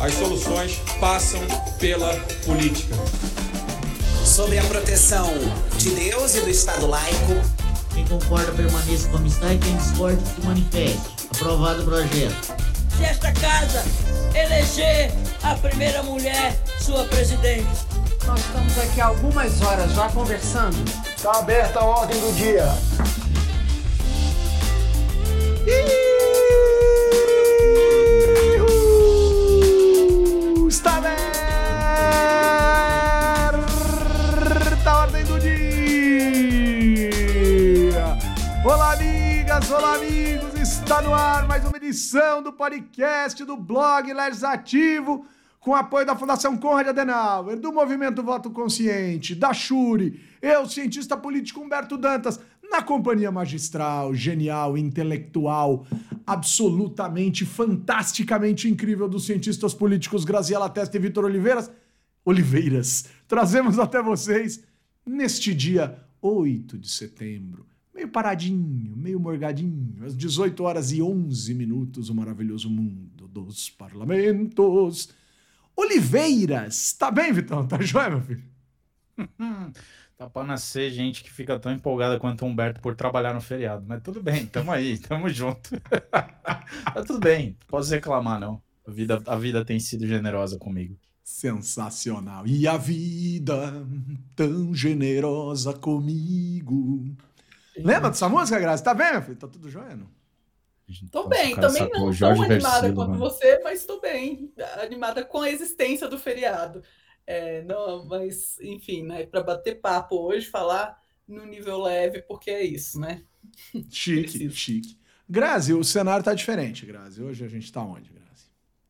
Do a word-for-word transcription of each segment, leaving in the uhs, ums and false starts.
As soluções passam pela política. Sobre a proteção de Deus e do Estado laico. Quem concorda permaneça com a amistade, quem discorda se manifeste. Aprovado o projeto. Se esta casa eleger a primeira mulher sua presidente. Nós estamos aqui há algumas horas já conversando. Está aberta a ordem do dia. Está aberta a ordem do dia. Olá, amigas, olá, amigos. Está no ar mais uma edição do podcast do blog Legislativo, com apoio da Fundação Konrad Adenauer, do Movimento Voto Consciente, da Shuri, eu, cientista político Humberto Dantas, na companhia magistral, genial, intelectual, absolutamente, fantasticamente incrível dos cientistas políticos Graziela Testa e Vitor Oliveiras. Oliveiras, trazemos até vocês, neste dia oito de setembro, meio paradinho, meio morgadinho, às dezoito horas e onze minutos, o maravilhoso mundo dos parlamentos. Oliveiras, tá bem, Vitão? Tá joia, meu filho? Tá pra nascer gente que fica tão empolgada quanto o Humberto por trabalhar no feriado. Mas tudo bem, tamo aí, tamo junto. Tá tudo bem, não posso reclamar, não. A vida, a vida tem sido generosa comigo. Sensacional. E a vida tão generosa comigo. Lembra dessa música, Grazi? Tá bem, meu filho? Tá tudo joia, não? Tô bem, também não tão animada quanto você, mas tô bem, animada com a existência do feriado. É, não, mas, enfim, né, para bater papo hoje, falar no nível leve, porque é isso, né? Chique, Preciso. chique. Grazi, o cenário tá diferente, Grazi. Hoje a gente tá onde, Grazi?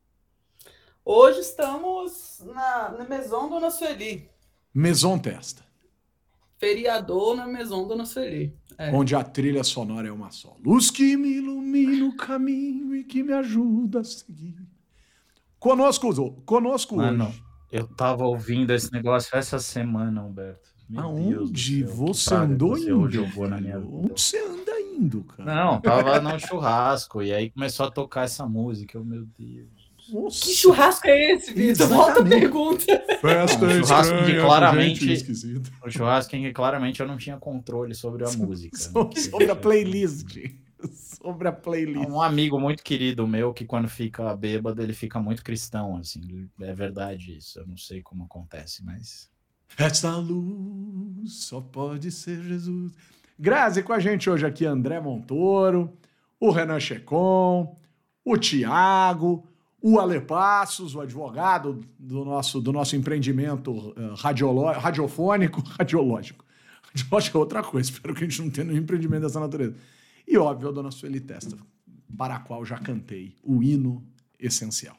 Hoje estamos na, na Maison Dona Sueli. Maison Testa. Feriador na Maison Dona Sueli. É. Onde a trilha sonora é uma só. Luz que me ilumina o caminho e que me ajuda a seguir. Conosco, conosco Mano, hoje. Eu tava ouvindo esse negócio essa semana, Humberto. Meu Aonde Deus você andou você indo? jogou na minha vida. Onde você anda indo, cara? Não, tava no churrasco e aí começou a tocar essa música. Eu, meu Deus. Nossa. Que churrasco é esse, Vitor? Volta a pergunta. Festa um churrasco em que claramente, esquisita. um churrasco em que claramente eu não tinha controle sobre a música. Sobre, sobre a playlist. Sobre a playlist. Um amigo muito querido meu que quando fica bêbado ele fica muito cristão, assim. É verdade isso. Eu não sei como acontece, mas... Esta luz só pode ser Jesus. Grazi, com a gente hoje aqui André Montoro, o Renan Checon, o Tiago, o Ale Passos, o advogado do nosso, do nosso empreendimento uh, radiolo- radiofônico, radiológico. Radiológico é outra coisa, espero que a gente não tenha nenhum empreendimento dessa natureza. E, óbvio, a dona Sueli Testa, para a qual já cantei o hino essencial.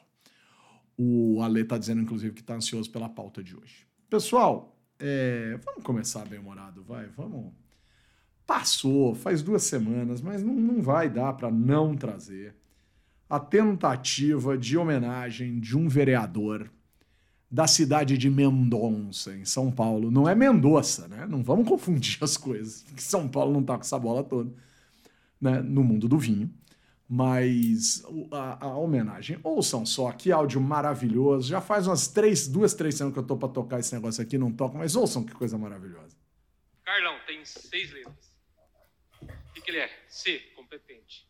O Ale está dizendo, inclusive, que está ansioso pela pauta de hoje. Pessoal, é, vamos começar bem-humorado, vai, vamos... Passou, faz duas semanas, mas não, não vai dar para não trazer a tentativa de homenagem de um vereador da cidade de Mendonça, em São Paulo. Não é Mendoza, né? Não vamos confundir as coisas, porque São Paulo não tá com essa bola toda, né? No mundo do vinho. Mas a, a homenagem, ouçam só, que áudio maravilhoso. Já faz umas três, duas, três semanas que eu tô para tocar esse negócio aqui, não toco, mas ouçam que coisa maravilhosa. Carlão, tem seis letras. O que, que ele é? C, competente.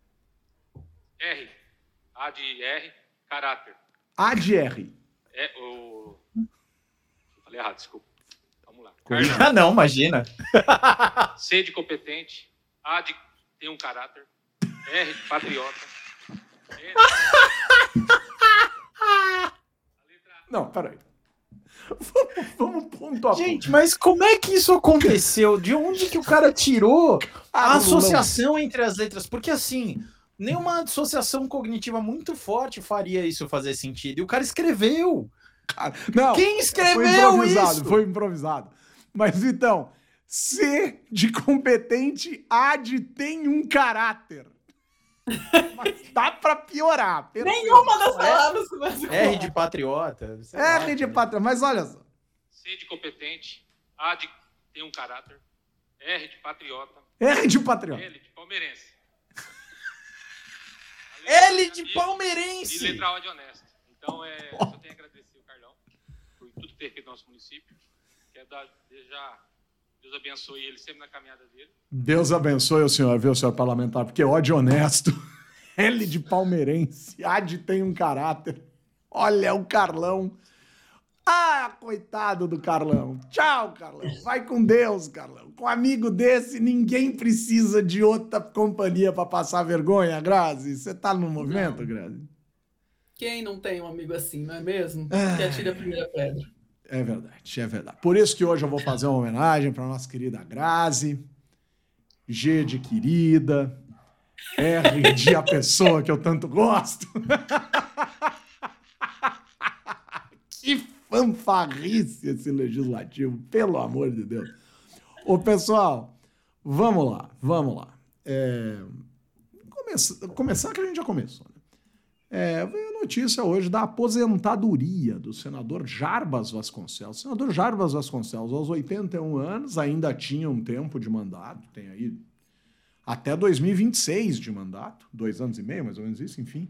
R, A de R, caráter. A de R. É o... Falei errado, desculpa. Vamos lá. Ah, não, imagina. C de competente, A de tem um caráter, R de patriota. R... Não, peraí. Vamos, vamos pontuar. Gente, mas como é que isso aconteceu? De onde que o cara tirou a associação entre as letras? Porque assim... Nenhuma associação cognitiva muito forte faria isso fazer sentido. E o cara escreveu. Cara, não, quem escreveu foi improvisado, isso? Foi improvisado. Mas então, C de competente, A de tem um caráter. Mas dá pra piorar. Nenhuma das palavras começa com R de patriota. R de patriota, mas olha só. C de competente, A de tem um caráter, R de patriota. R de patriota. L de palmeirense. L de palmeirense. E letra O de honesto. Então, é, eu só tenho a agradecer o Carlão por tudo ter feito no nosso município. Quero dar, já, Deus abençoe ele sempre na caminhada dele. Deus abençoe o senhor, viu, senhor parlamentar, porque ódio honesto, L de palmeirense, A de tem um caráter. Olha o Carlão. Ah, coitado do Carlão. Tchau, Carlão. Vai com Deus, Carlão. Com um amigo desse, ninguém precisa de outra companhia para passar vergonha, Grazi. Você tá no movimento, não. Grazi? Quem não tem um amigo assim, não é mesmo? Ah, que atira a primeira pedra. É verdade, é verdade. Por isso que hoje eu vou fazer uma homenagem para nossa querida Grazi, G de querida, R de a pessoa que eu tanto gosto. Que fanfarrice esse legislativo, pelo amor de Deus. Ô, pessoal, vamos lá, vamos lá. É... Começa... Começar que a gente já começou, né? É, veio a notícia hoje da aposentadoria do senador Jarbas Vasconcelos. O senador Jarbas Vasconcelos, aos oitenta e um anos, ainda tinha um tempo de mandato, tem aí até dois mil e vinte e seis de mandato, dois anos e meio, mais ou menos isso, enfim.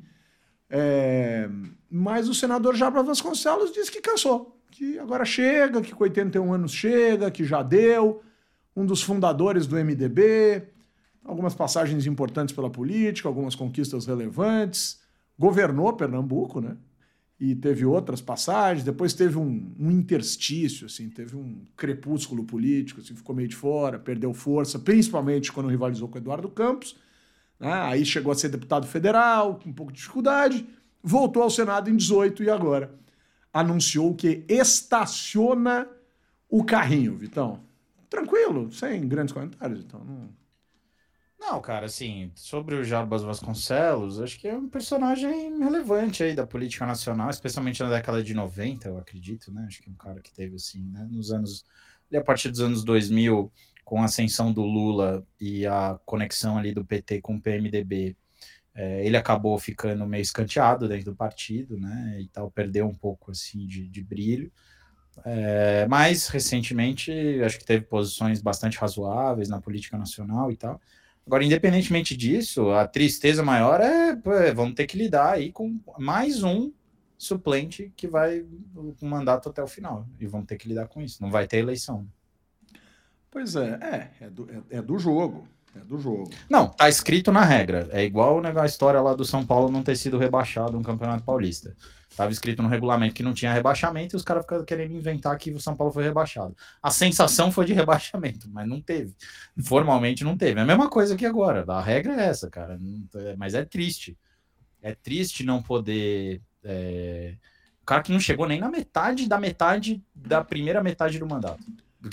É, mas o senador Jarbas Vasconcelos disse que cansou, que agora chega, que com oitenta e um anos chega, que já deu, um dos fundadores do M D B, algumas passagens importantes pela política, algumas conquistas relevantes, governou Pernambuco, né? E teve outras passagens, depois teve um, um interstício, assim, teve um crepúsculo político, assim, ficou meio de fora, perdeu força, principalmente quando rivalizou com o Eduardo Campos. Ah, aí chegou a ser deputado federal, com um pouco de dificuldade, voltou ao Senado em dezoito e agora anunciou que estaciona o carrinho, Vitão. Tranquilo, sem grandes comentários, então. Não, não cara, assim, sobre o Jarbas Vasconcelos, acho que é um personagem relevante aí da política nacional, especialmente na década de noventa, eu acredito, né? Acho que é um cara que teve, assim, né, nos anos... a partir dos anos dois mil... com a ascensão do Lula e a conexão ali do P T com o P M D B, é, ele acabou ficando meio escanteado dentro do partido, né, e tal, perdeu um pouco, assim, de, de brilho, é, mas, recentemente, acho que teve posições bastante razoáveis na política nacional e tal. Agora, independentemente disso, a tristeza maior é, pô, vamos ter que lidar aí com mais um suplente que vai com o mandato até o final, e vamos ter que lidar com isso, não vai ter eleição. Pois é, é, é do, é, é do jogo, é do jogo. Não, tá escrito na regra, é igual a história lá do São Paulo não ter sido rebaixado no Campeonato Paulista. Tava escrito no regulamento que não tinha rebaixamento e os caras ficaram querendo inventar que o São Paulo foi rebaixado. A sensação foi de rebaixamento, mas não teve. Formalmente não teve. É a mesma coisa que agora, a regra é essa, cara, mas é triste. É triste não poder... É... O cara que não chegou nem na metade da metade da primeira metade do mandato.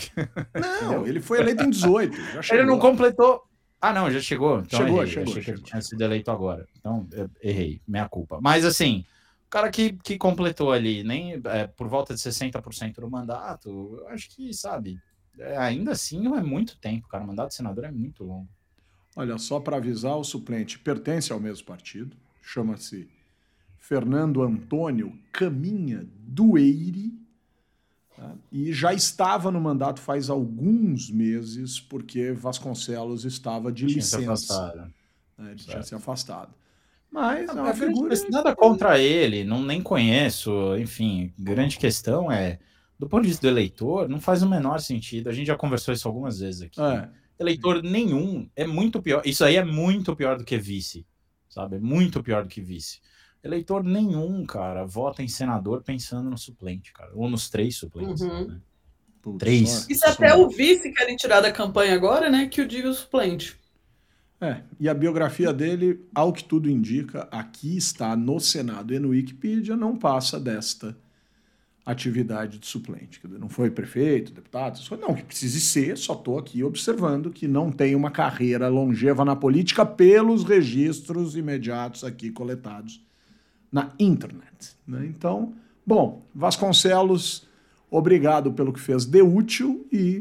Não, ele foi eleito em dezoito. Já chegou. Ele não completou. Ah, não, já chegou. Então chegou, errei. chegou. Achei chegou. que ele tinha sido eleito agora. Então, eu errei, minha culpa. Mas, assim, o cara que, que completou ali, nem é, por volta de sessenta por cento do mandato, eu acho que, sabe, é, ainda assim não é muito tempo, cara. O mandato de senador é muito longo. Olha, só para avisar, o suplente pertence ao mesmo partido, chama-se Fernando Antônio Caminha Dueire. Tá? E já estava no mandato faz alguns meses, porque Vasconcelos estava de tinha licença. Se afastado. Né? Ele tinha se afastado. Mas não, é uma figura... Nada contra ele, não nem conheço, enfim, grande questão é, do ponto de vista do eleitor, não faz o menor sentido, a gente já conversou isso algumas vezes aqui. É. Eleitor nenhum é muito pior, isso aí é muito pior do que vice, sabe? É muito pior do que vice. Eleitor nenhum, cara, vota em senador pensando no suplente, cara. Ou nos três suplentes. Uhum. Né? Três. Isso até o vice querem tirar da campanha agora, né? Que o diga o suplente. É, e a biografia dele, ao que tudo indica, aqui está no Senado e no Wikipedia, não passa desta atividade de suplente. Quer dizer, não foi prefeito, deputado, não, que precise ser, só estou aqui observando que não tem uma carreira longeva na política pelos registros imediatos aqui coletados na internet. Né? Então, bom, Vasconcelos, obrigado pelo que fez de útil e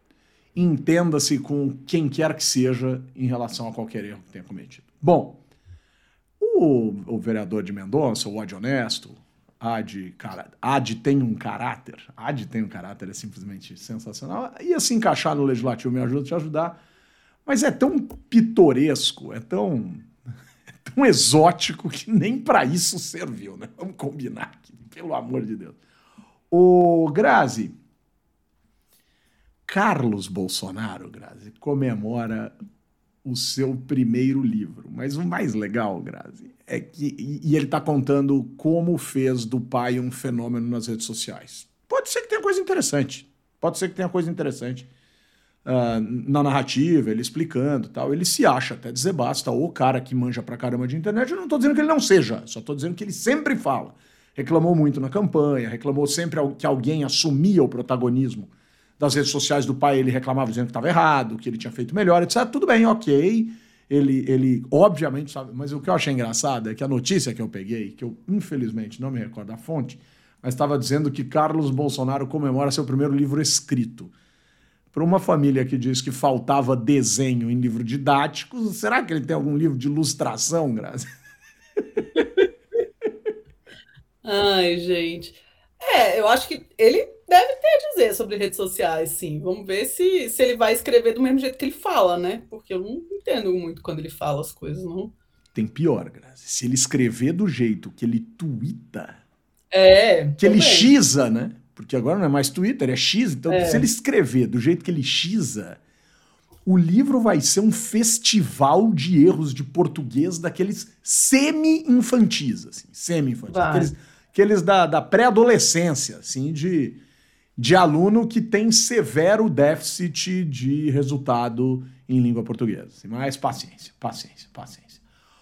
entenda-se com quem quer que seja em relação a qualquer erro que tenha cometido. Bom, o, o vereador de Mendonça, o Ad Honesto, Ad, cara, Ad tem um caráter, Ad tem um caráter, é simplesmente sensacional, ia se encaixar no Legislativo, me ajuda a te ajudar, mas é tão pitoresco, é tão... tão exótico que nem para isso serviu, né? Vamos combinar aqui, pelo amor de Deus. O Grazi, Carlos Bolsonaro, Grazi, comemora o seu primeiro livro. Mas o mais legal, Grazi, é que... E, e ele está contando como fez do pai um fenômeno nas redes sociais. Pode ser que tenha coisa interessante. Pode ser que tenha coisa interessante uh, na narrativa, ele explicando e tal. Ele se acha até dizer basta, o cara que manja pra caramba de internet. Eu não estou dizendo que ele não seja, só estou dizendo que ele sempre fala. Reclamou muito na campanha, reclamou sempre que alguém assumia o protagonismo das redes sociais do pai. Ele reclamava dizendo que estava errado, que ele tinha feito melhor, etcétera. Tudo bem, ok. Ele, ele obviamente sabe, mas o que eu achei engraçado é que a notícia que eu peguei, que eu infelizmente não me recordo a fonte, mas estava dizendo que Carlos Bolsonaro comemora seu primeiro livro escrito. Para uma família que diz que faltava desenho em livro didático, será que ele tem algum livro de ilustração, Grazi? Ai, gente. É, eu acho que ele deve ter a dizer sobre redes sociais, sim. Vamos ver se, se ele vai escrever do mesmo jeito que ele fala, né? Porque eu não entendo muito quando ele fala as coisas, não. Tem pior, Grazi. Se ele escrever do jeito que ele tuita... É, que ele xiza, né? Porque agora não é mais Twitter, é X. Então, é. se ele escrever do jeito que ele xiza, o livro vai ser um festival de erros de português daqueles semi-infantis, assim, semi-infantis. Aqueles, aqueles da, da pré-adolescência, assim, de, de aluno que tem severo déficit de resultado em língua portuguesa. Assim, mas paciência, paciência, paciência.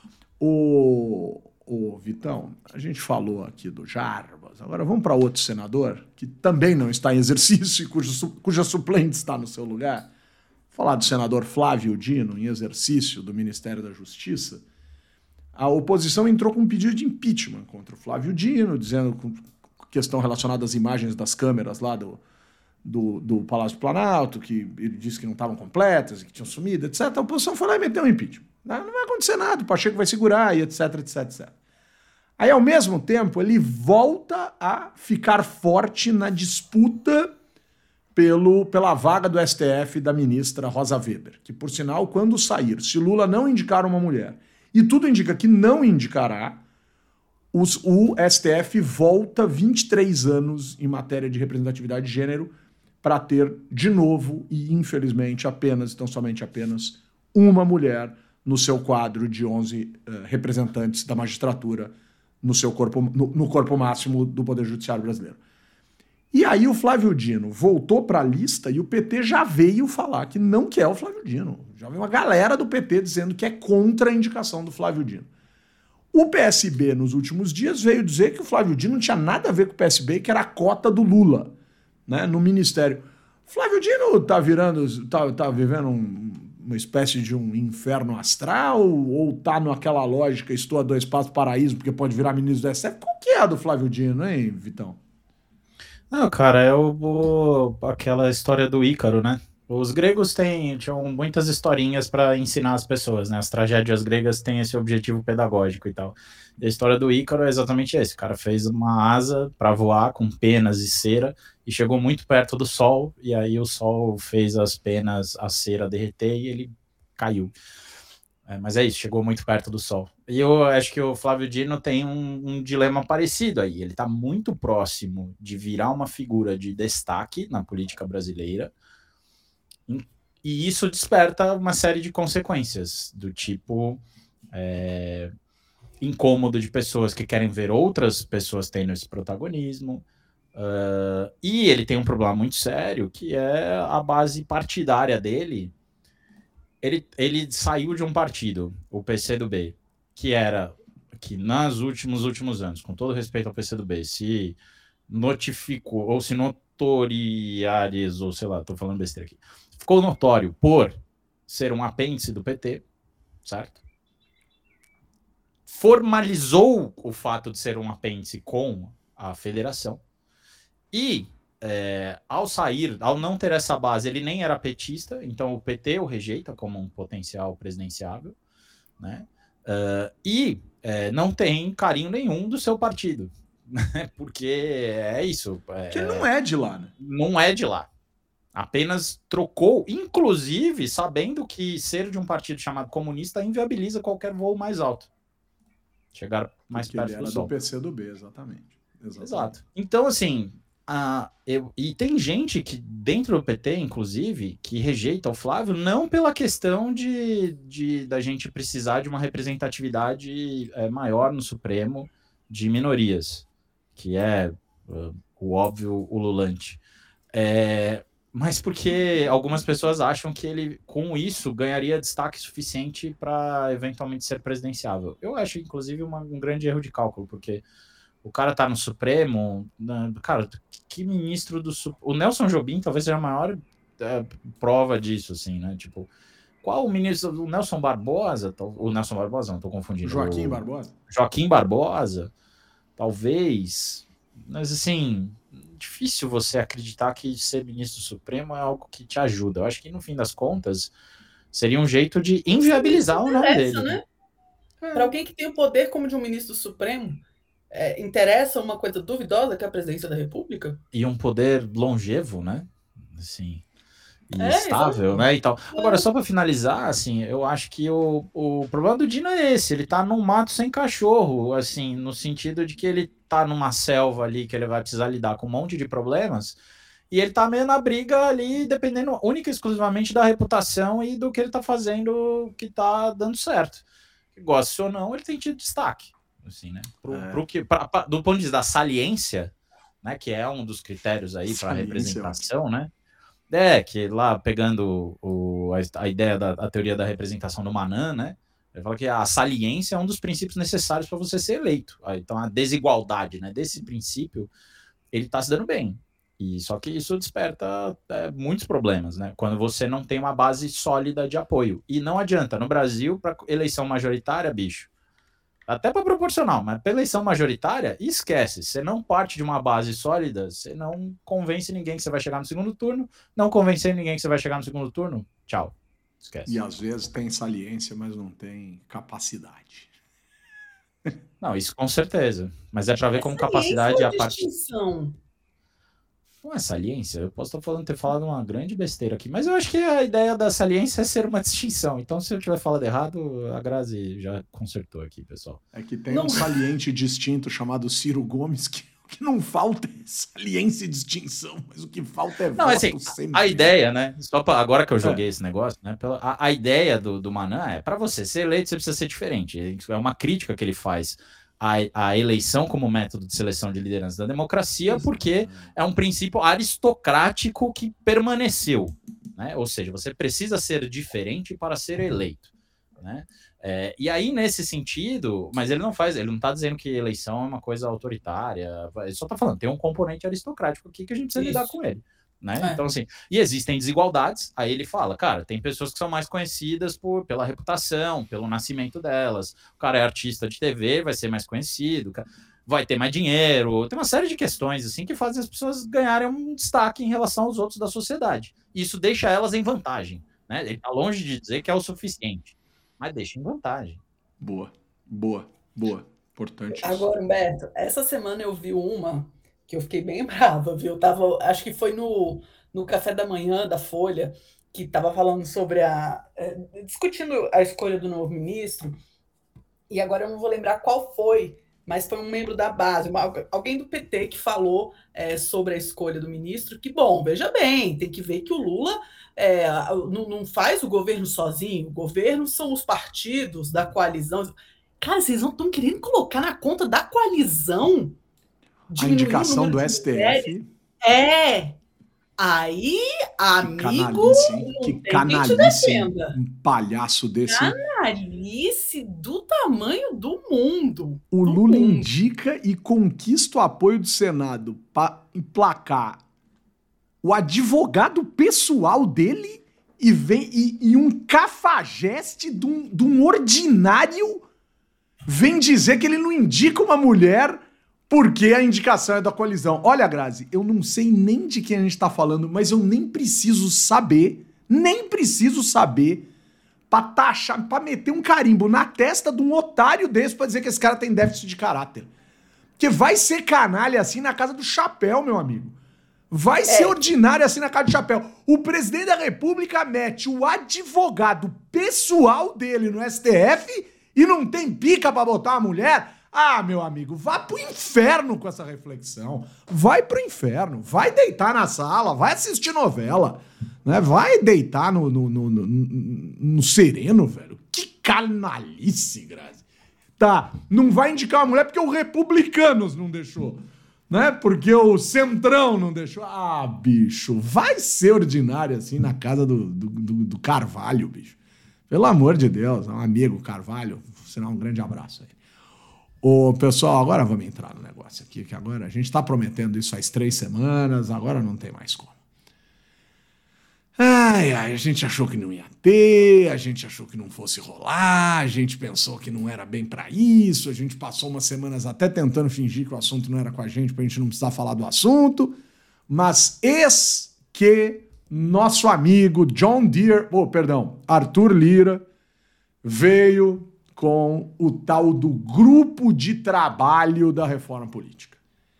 O... Ô, Vitão, a gente falou aqui do Jarbas, agora vamos para outro senador que também não está em exercício e cuja, cuja suplente está no seu lugar. Vou falar do senador Flávio Dino, em exercício do Ministério da Justiça. A oposição entrou com um pedido de impeachment contra o Flávio Dino, dizendo com questão relacionada às imagens das câmeras lá do, do, do Palácio do Planalto, que ele disse que não estavam completas e que tinham sumido, etcétera. A oposição foi lá e meteu um impeachment. Não, não vai acontecer nada, o Pacheco vai segurar, e etc, etc, etcétera. Aí, ao mesmo tempo, ele volta a ficar forte na disputa pelo, pela vaga do S T F da ministra Rosa Weber, que, por sinal, quando sair, se Lula não indicar uma mulher, e tudo indica que não indicará, os, o S T F volta vinte e três anos em matéria de representatividade de gênero para ter, de novo, e infelizmente apenas, então somente apenas, uma mulher no seu quadro de onze uh, representantes da magistratura no seu corpo, no, no corpo máximo do Poder Judiciário brasileiro. E aí o Flávio Dino voltou para a lista e o P T já veio falar que não quer o Flávio Dino. Já veio uma galera do P T dizendo que é contra a indicação do Flávio Dino. O P S B, nos últimos dias, veio dizer que o Flávio Dino não tinha nada a ver com o P S B, que era a cota do Lula, né, no Ministério. Flávio Dino tá virando, tá, tá vivendo um... uma espécie de um inferno astral, ou tá naquela lógica, estou a dois passos do paraíso, porque pode virar ministro do S T F? Qual que é a do Flávio Dino, hein, Vitão? Não, cara, é o, o, aquela história do Ícaro, né? Os gregos têm, tinham muitas historinhas para ensinar as pessoas, né? As tragédias gregas têm esse objetivo pedagógico e tal. E a história do Ícaro é exatamente esse. O cara fez uma asa para voar com penas e cera e chegou muito perto do sol, e aí o sol fez as penas, a cera derreter e ele caiu. É, mas é isso, chegou muito perto do sol. E eu acho que o Flávio Dino tem um, um dilema parecido aí. Ele está muito próximo de virar uma figura de destaque na política brasileira, e isso desperta uma série de consequências, do tipo é, incômodo de pessoas que querem ver outras pessoas tendo esse protagonismo. Uh, e ele tem um problema muito sério, que é a base partidária dele. Ele, ele saiu de um partido, o P C do B, que era, que nos últimos, últimos anos, com todo respeito ao P C do B, se notificou, ou se notoriarizou, sei lá, tô falando besteira aqui, ficou notório por ser um apêndice do P T, certo? Formalizou o fato de ser um apêndice com a federação. E, é, ao sair, ao não ter essa base, ele nem era petista, então o P T o rejeita como um potencial presidenciável, né? Uh, e é, não tem carinho nenhum do seu partido, né? Porque é isso. É, que não é de lá, né? Não é de lá. Apenas trocou, inclusive sabendo que ser de um partido chamado comunista inviabiliza qualquer voo mais alto. Chegaram mais Porque perto ele era do sol. do P C do B, exatamente. exatamente. Exato. Então, assim, a, eu, e tem gente que, dentro do P T, inclusive, que rejeita o Flávio, não pela questão de, de da gente precisar de uma representatividade é, maior no Supremo de minorias, que é uh, o óbvio ululante. É, mas porque algumas pessoas acham que ele, com isso, ganharia destaque suficiente para eventualmente ser presidenciável. Eu acho, inclusive, uma, um grande erro de cálculo, porque o cara tá no Supremo, né, cara, que ministro do Supremo... O Nelson Jobim talvez seja a maior é, prova disso, assim, né? Tipo, qual o ministro... O Nelson Barbosa? O Nelson Barbosa, não, tô confundindo. Joaquim o... Barbosa? Joaquim Barbosa, talvez. Mas, assim, difícil você acreditar que ser ministro do Supremo é algo que te ajuda. Eu acho que, no fim das contas, seria um jeito de inviabilizar o nome dele. Né? É. Para alguém que tem o poder como de um ministro do Supremo, É, interessa uma coisa duvidosa que é a presidência da República? E um poder longevo, né? Assim, e é, estável, né? E tal. Agora, só para finalizar, assim, eu acho que o, o problema do Dino é esse, ele tá num mato sem cachorro, assim, no sentido de que ele tá numa selva ali que ele vai precisar lidar com um monte de problemas, e ele tá meio na briga ali, dependendo única e exclusivamente da reputação e do que ele tá fazendo que tá dando certo. Goste ou não, ele tem tido destaque. Assim, né? Pro, é. pro que, pra, pra, do ponto de vista da saliência, né? Que é um dos critérios aí para representação, né? É, que lá pegando o, a, a ideia da a teoria da representação do Manan, né? Ele fala que a saliência é um dos princípios necessários para você ser eleito. Então a desigualdade, né? Desse princípio, ele está se dando bem. E só que isso desperta é, muitos problemas, né? Quando você não tem uma base sólida de apoio. E não adianta, no Brasil, para eleição majoritária, bicho, até para proporcional, mas para eleição majoritária, esquece. Você não parte de uma base sólida, você não convence ninguém que você vai chegar no segundo turno, não convencer ninguém que você vai chegar no segundo turno, tchau. Esquece. E às vezes tem saliência, mas não tem capacidade. Não, isso com certeza. Mas é para ver como capacidade é a parte... Não é saliência? Eu posso estar falando, ter falado uma grande besteira aqui, mas eu acho que a ideia da saliência é ser uma distinção. Então, se eu tiver falado errado, a Grazi já consertou aqui, pessoal. É que tem não. um saliente distinto chamado Ciro Gomes, que o que não falta é saliência e distinção, mas o que falta é não, voto assim, sempre. A ideia, né? Só pra, agora que eu joguei é. esse negócio, né? A, a ideia do, do Manan é, para você ser eleito, você precisa ser diferente. É uma crítica que ele faz A, a eleição como método de seleção de liderança da democracia, porque é um princípio aristocrático que permaneceu, né? Ou seja, você precisa ser diferente para ser eleito, né? É, e aí, nesse sentido, mas ele não faz, ele não está dizendo que eleição é uma coisa autoritária, ele só está falando, tem um componente aristocrático aqui que a gente precisa Isso. lidar com ele. Né? É. Então, assim, e existem desigualdades, aí ele fala, cara, tem pessoas que são mais conhecidas por, pela reputação, pelo nascimento delas, o cara é artista de T V, vai ser mais conhecido, vai ter mais dinheiro, tem uma série de questões, assim, que fazem as pessoas ganharem um destaque em relação aos outros da sociedade. Isso deixa elas em vantagem, né? Ele tá longe de dizer que é o suficiente, mas deixa em vantagem. Boa, boa, boa, importante. Agora, Humberto, essa semana eu vi uma que eu fiquei bem brava, viu? Eu tava, acho que foi no, no café da manhã da Folha, que estava falando sobre a... É, discutindo a escolha do novo ministro, e agora eu não vou lembrar qual foi, mas foi um membro da base, uma, alguém do P T que falou é, sobre a escolha do ministro, que, bom, veja bem, tem que ver que o Lula é, não, não faz o governo sozinho, o governo são os partidos da coalizão. Cara, vocês não estão querendo colocar na conta da coalizão... A indicação do S T F. É. Aí, amigo, que canalice, um palhaço desse. Canalice do tamanho do mundo. O do Lula mundo. indica e conquista o apoio do Senado para emplacar o advogado pessoal dele e vem e, e um cafajeste de um, de um ordinário vem dizer que ele não indica uma mulher porque a indicação é da coalizão. Olha, Grazi, eu não sei nem de quem a gente tá falando, mas eu nem preciso saber, nem preciso saber pra taxar, pra meter um carimbo na testa de um otário desse pra dizer que esse cara tem déficit de caráter. Porque vai ser canalha assim na casa do chapéu, meu amigo. Vai é. ser ordinário assim na casa do chapéu. O presidente da República mete o advogado pessoal dele no S T F E não tem pica pra botar uma mulher? Ah, meu amigo, vá pro inferno com essa reflexão. Vai pro inferno. Vai deitar na sala, vai assistir novela. Né? Vai deitar no, no, no, no, no sereno, velho. Que canalice, Grazi. Tá, não vai indicar uma mulher porque o Republicanos não deixou. Né? Porque o Centrão não deixou. Ah, bicho, vai ser ordinário assim na casa do, do, do, do Carvalho, bicho. Pelo amor de Deus, um amigo Carvalho, sinal um grande abraço aí. Ô, pessoal, agora vamos entrar no negócio aqui, que agora a gente tá prometendo isso faz três semanas, agora não tem mais como. Ai, ai, a gente achou que não ia ter, a gente achou que não fosse rolar, a gente pensou que não era bem pra isso, a gente passou umas semanas até tentando fingir que o assunto não era com a gente pra gente não precisar falar do assunto, mas eis que nosso amigo John Deere, oh, perdão, Arthur Lira, veio com o tal do grupo de trabalho da reforma política.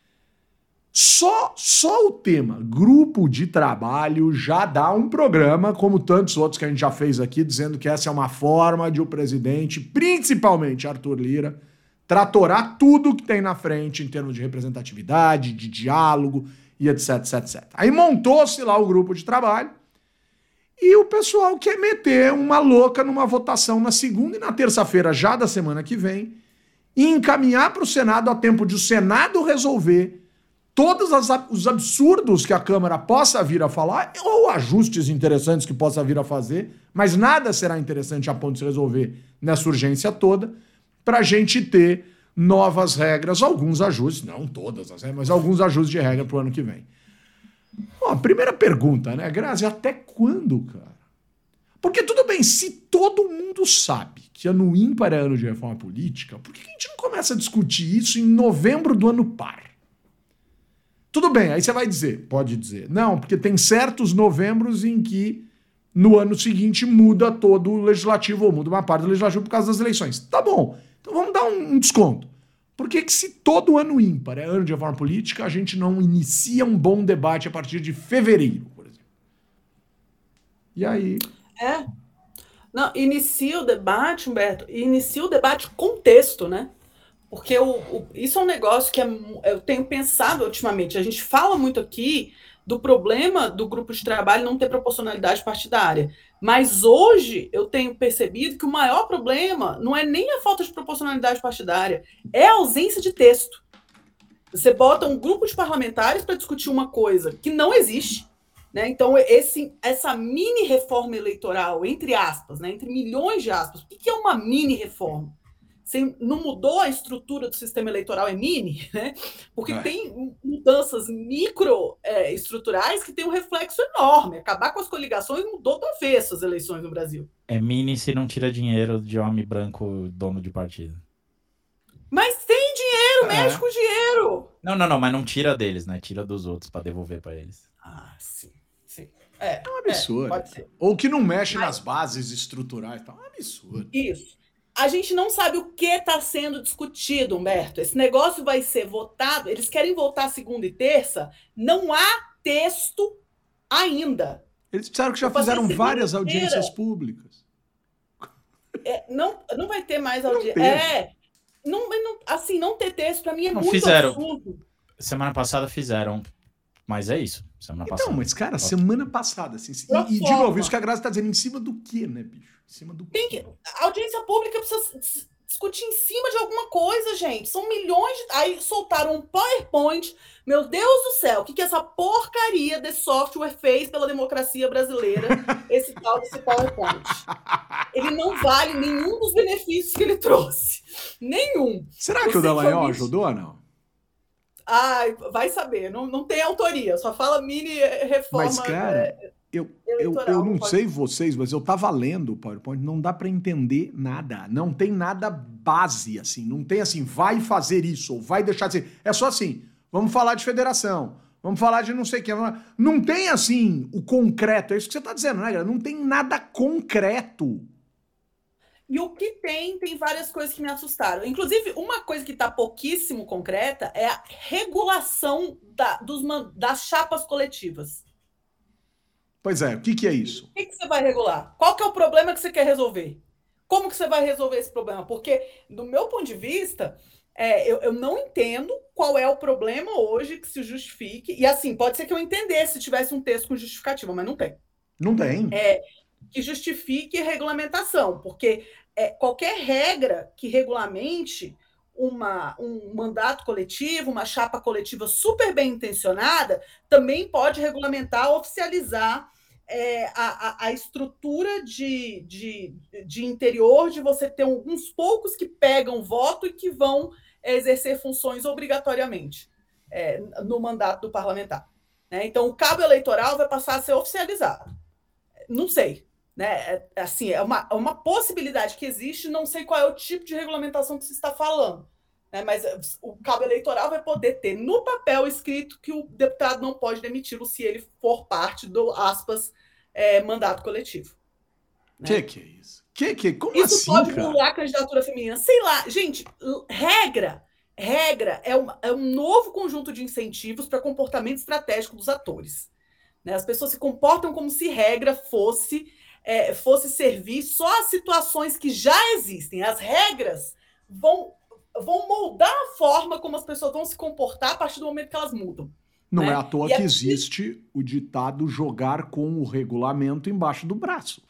Só, só o tema grupo de trabalho já dá um programa, como tantos outros que a gente já fez aqui, dizendo que essa é uma forma de o presidente, principalmente Arthur Lira, tratorar tudo que tem na frente em termos de representatividade, de diálogo e etc, etc, etcétera. Aí montou-se lá o grupo de trabalho e o pessoal quer meter uma louca numa votação na segunda e na terça-feira já da semana que vem e encaminhar para o Senado a tempo de o Senado resolver todos as, os absurdos que a Câmara possa vir a falar ou ajustes interessantes que possa vir a fazer, mas nada será interessante a ponto de se resolver nessa urgência toda, para a gente ter novas regras, alguns ajustes, não todas as regras, mas alguns ajustes de regra para o ano que vem. Bom, a primeira pergunta, né, Grazi, até quando, cara? Porque tudo bem, se todo mundo sabe que ano ímpar é ano de reforma política, por que a gente não começa a discutir isso em novembro do ano par? Tudo bem, aí você vai dizer, pode dizer, não, porque tem certos novembros em que no ano seguinte muda todo o legislativo, ou muda uma parte do legislativo por causa das eleições. Tá bom, então vamos dar um, um desconto. Por que que se todo ano ímpar é ano de reforma política, a gente não inicia um bom debate a partir de fevereiro, por exemplo? E aí... É. Não, inicia o debate, Humberto, inicia o debate com texto, né? Porque o, o, isso é um negócio que é, eu tenho pensado ultimamente. A gente fala muito aqui do problema do grupo de trabalho não ter proporcionalidade partidária. Mas hoje eu tenho percebido que o maior problema não é nem a falta de proporcionalidade partidária, é a ausência de texto. Você bota um grupo de parlamentares para discutir uma coisa que não existe, né? Então, esse, essa mini reforma eleitoral, entre aspas, né? Entre milhões de aspas, o que é uma mini reforma? Você não mudou a estrutura do sistema eleitoral, é mini, né? Porque é. Tem mudanças microestruturais é, que têm um reflexo enorme. Acabar com as coligações mudou do avesso as eleições no Brasil. É mini se não tira dinheiro de homem branco dono de partido. Mas tem dinheiro, é. mexe com dinheiro. Não, não, não, mas não tira deles, né? Tira dos outros para devolver para eles. Ah, sim, sim. É, é um absurdo. É, pode ser. Ou que não mexe mas... nas bases estruturais. Tá um absurdo. Isso. A gente não sabe o que está sendo discutido, Humberto. Esse negócio vai ser votado. Eles querem votar segunda e terça. Não há texto ainda. Eles disseram que já fizeram várias audiências públicas. É, não, não vai ter mais audiência. É, não, não, assim, não ter texto para mim é não muito fizeram. absurdo. Semana passada fizeram, mas é isso. Semana então, passada. mas cara, semana passada, assim, e, e de novo, isso que a Grazi está dizendo, em cima do quê, né, bicho? Em cima do Tem que, a audiência pública precisa discutir em cima de alguma coisa, gente. São milhões de... Aí soltaram um PowerPoint. Meu Deus do céu, o que, que essa porcaria desse software fez pela democracia brasileira, esse tal desse PowerPoint? Ele não vale nenhum dos benefícios que ele trouxe. Nenhum. Será que o Dallagnol ajudou ou não? Ai, vai saber. Não, não tem autoria, só fala mini reforma. Mas, cara... É... Eu, eu, eu não sei vocês, mas eu tava lendo o PowerPoint, não dá para entender nada. Não tem nada base, assim. Não tem assim, vai fazer isso, ou vai deixar de ser. É só assim, vamos falar de federação, vamos falar de não sei o que. Não tem, assim, o concreto. É isso que você tá dizendo, né, galera? Não tem nada concreto. E o que tem, tem várias coisas que me assustaram. Inclusive, uma coisa que tá pouquíssimo concreta é a regulação da, dos, das chapas coletivas. Pois é, o que, que é isso? O que, que você vai regular? Qual que é o problema que você quer resolver? Como que você vai resolver esse problema? Porque, do meu ponto de vista, é, eu, eu não entendo qual é o problema hoje que se justifique. E assim, pode ser que eu entendesse se tivesse um texto com justificativa, mas não tem. Não tem. É, que justifique regulamentação, porque é, qualquer regra que regulamente uma, um mandato coletivo, uma chapa coletiva super bem intencionada, também pode regulamentar, oficializar é, a, a, a estrutura de, de, de interior de você ter alguns poucos que pegam voto e que vão exercer funções obrigatoriamente é, no mandato do parlamentar. Né? Então, o cabo eleitoral vai passar a ser oficializado. Não sei. Né? É, assim, é uma, é uma possibilidade que existe, não sei qual é o tipo de regulamentação que se está falando. Né? Mas o cabo eleitoral vai poder ter no papel escrito que o deputado não pode demiti-lo se ele for parte do, aspas, é, mandato coletivo. Né? Que que é isso? Que que, como isso assim, pode cara? anular a candidatura feminina. Sei lá, gente, regra, regra é, uma, é um novo conjunto de incentivos para comportamento estratégico dos atores. Né? As pessoas se comportam como se regra fosse, é, fosse servir só a situações que já existem. As regras vão, vão moldar a forma como as pessoas vão se comportar a partir do momento que elas mudam. Não né? é à toa e que é... existe o ditado jogar com o regulamento embaixo do braço.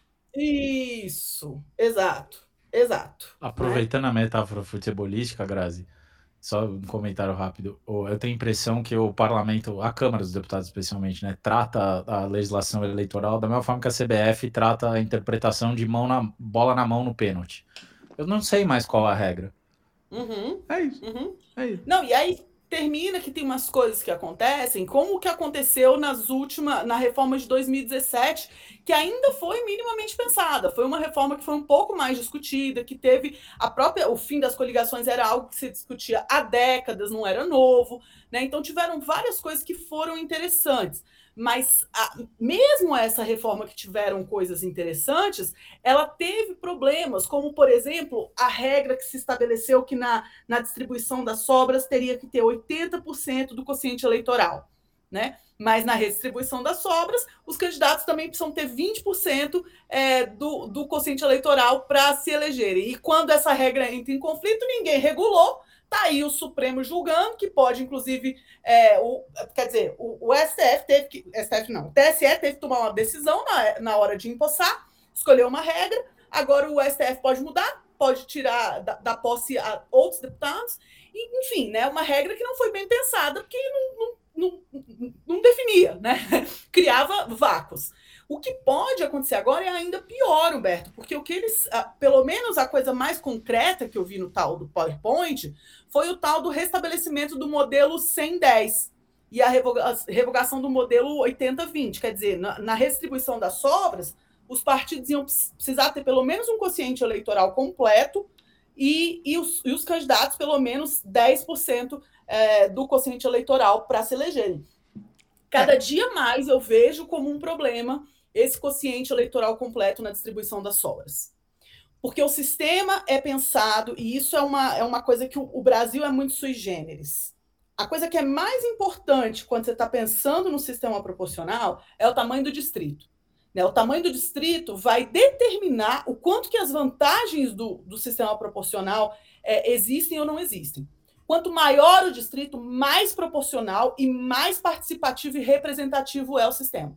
Isso, exato, exato. Aproveitando né? a metáfora futebolística, Grazi, só um comentário rápido. Eu tenho a impressão que o parlamento, a Câmara dos Deputados especialmente, né, trata a legislação eleitoral da mesma forma que a C B F trata a interpretação de mão na, bola na mão no pênalti. Eu não sei mais qual a regra. Uhum, é isso. Uhum. É isso. Não, e aí termina que tem umas coisas que acontecem, como o que aconteceu nas últimas, na reforma de dois mil e dezessete, que ainda foi minimamente pensada. Foi uma reforma que foi um pouco mais discutida, que teve a própria, o fim das coligações era algo que se discutia há décadas, não era novo, né? Então tiveram várias coisas que foram interessantes. Mas a, mesmo essa reforma que tiveram coisas interessantes, ela teve problemas, como, por exemplo, a regra que se estabeleceu que na, na distribuição das sobras teria que ter oitenta por cento do quociente eleitoral, né? Mas na redistribuição das sobras, os candidatos também precisam ter vinte por cento é, do, do quociente eleitoral para se elegerem. E quando essa regra entra em conflito, ninguém regulou. Está aí o Supremo julgando, que pode, inclusive, é, o, quer dizer, o, o S T F teve que. S T F não, o T S E teve que tomar uma decisão na, na hora de empossar, escolher uma regra. Agora o S T F pode mudar, pode tirar da, da posse a outros deputados. E, enfim, né, uma regra que não foi bem pensada, porque não, não, não, não definia, né? Criava vácuos. O que pode acontecer agora é ainda pior, Humberto, porque o que eles, pelo menos a coisa mais concreta que eu vi no tal do PowerPoint, foi o tal do restabelecimento do modelo cem dez e a revogação do modelo oitenta vinte. Quer dizer, na, na redistribuição das sobras, os partidos iam precisar ter pelo menos um quociente eleitoral completo e, e, os, e os candidatos pelo menos dez por cento é, do quociente eleitoral para se elegerem. Cada dia mais eu vejo como um problema esse quociente eleitoral completo na distribuição das sobras. Porque o sistema é pensado, e isso é uma, é uma coisa que o, o Brasil é muito sui generis. A coisa que é mais importante quando você está pensando no sistema proporcional é o tamanho do distrito. Né? O tamanho do distrito vai determinar o quanto que as vantagens do, do sistema proporcional é, existem ou não existem. Quanto maior o distrito, mais proporcional e mais participativo e representativo é o sistema.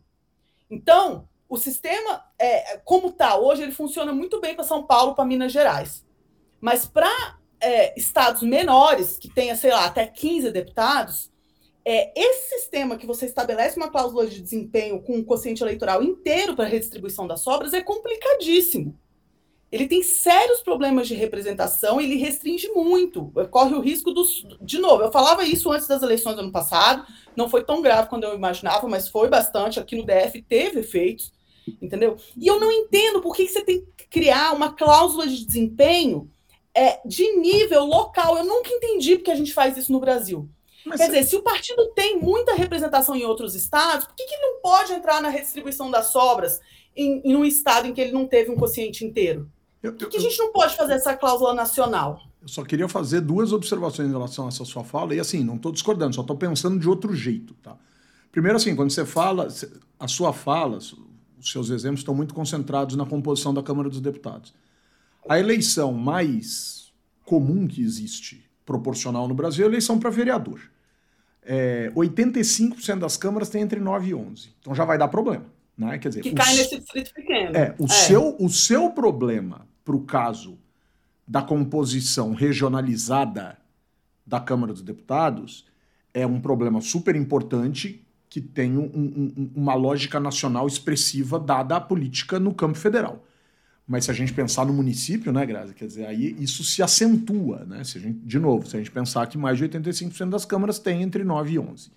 Então, o sistema, é, como está hoje, ele funciona muito bem para São Paulo, para Minas Gerais. Mas para é, estados menores, que tenha, sei lá, até quinze deputados, é, esse sistema que você estabelece uma cláusula de desempenho com um quociente eleitoral inteiro para a redistribuição das sobras é complicadíssimo. Ele tem sérios problemas de representação, ele restringe muito, corre o risco dos... De novo, eu falava isso antes das eleições do ano passado, não foi tão grave quando eu imaginava, mas foi bastante, aqui no D F teve efeitos, entendeu? E eu não entendo por que você tem que criar uma cláusula de desempenho é, de nível local, eu nunca entendi porque a gente faz isso no Brasil. Mas Quer você... dizer, se o partido tem muita representação em outros estados, por que, que ele não pode entrar na redistribuição das sobras em, em um estado em que ele não teve um quociente inteiro? Eu, eu, Por que a gente não pode fazer essa cláusula nacional? Eu só queria fazer duas observações em relação a essa sua fala, e assim, não estou discordando, só estou pensando de outro jeito. Tá? Primeiro, assim, quando você fala, a sua fala, os seus exemplos estão muito concentrados na composição da Câmara dos Deputados. A eleição mais comum que existe, proporcional no Brasil, é a eleição para vereador. É, oitenta e cinco por cento das câmaras tem entre nove e onze. Então já vai dar problema. Né? Quer dizer, que o, cai nesse distrito pequeno. É, o, é. Seu, o seu problema para o caso da composição regionalizada da Câmara dos Deputados é um problema super importante que tem um, um, uma lógica nacional expressiva dada a política no campo federal. Mas se a gente pensar no município, né, Grazi, quer dizer, aí isso se acentua, né? Se a gente, de novo, se a gente pensar que mais de oitenta e cinco por cento das câmaras tem entre nove e onze.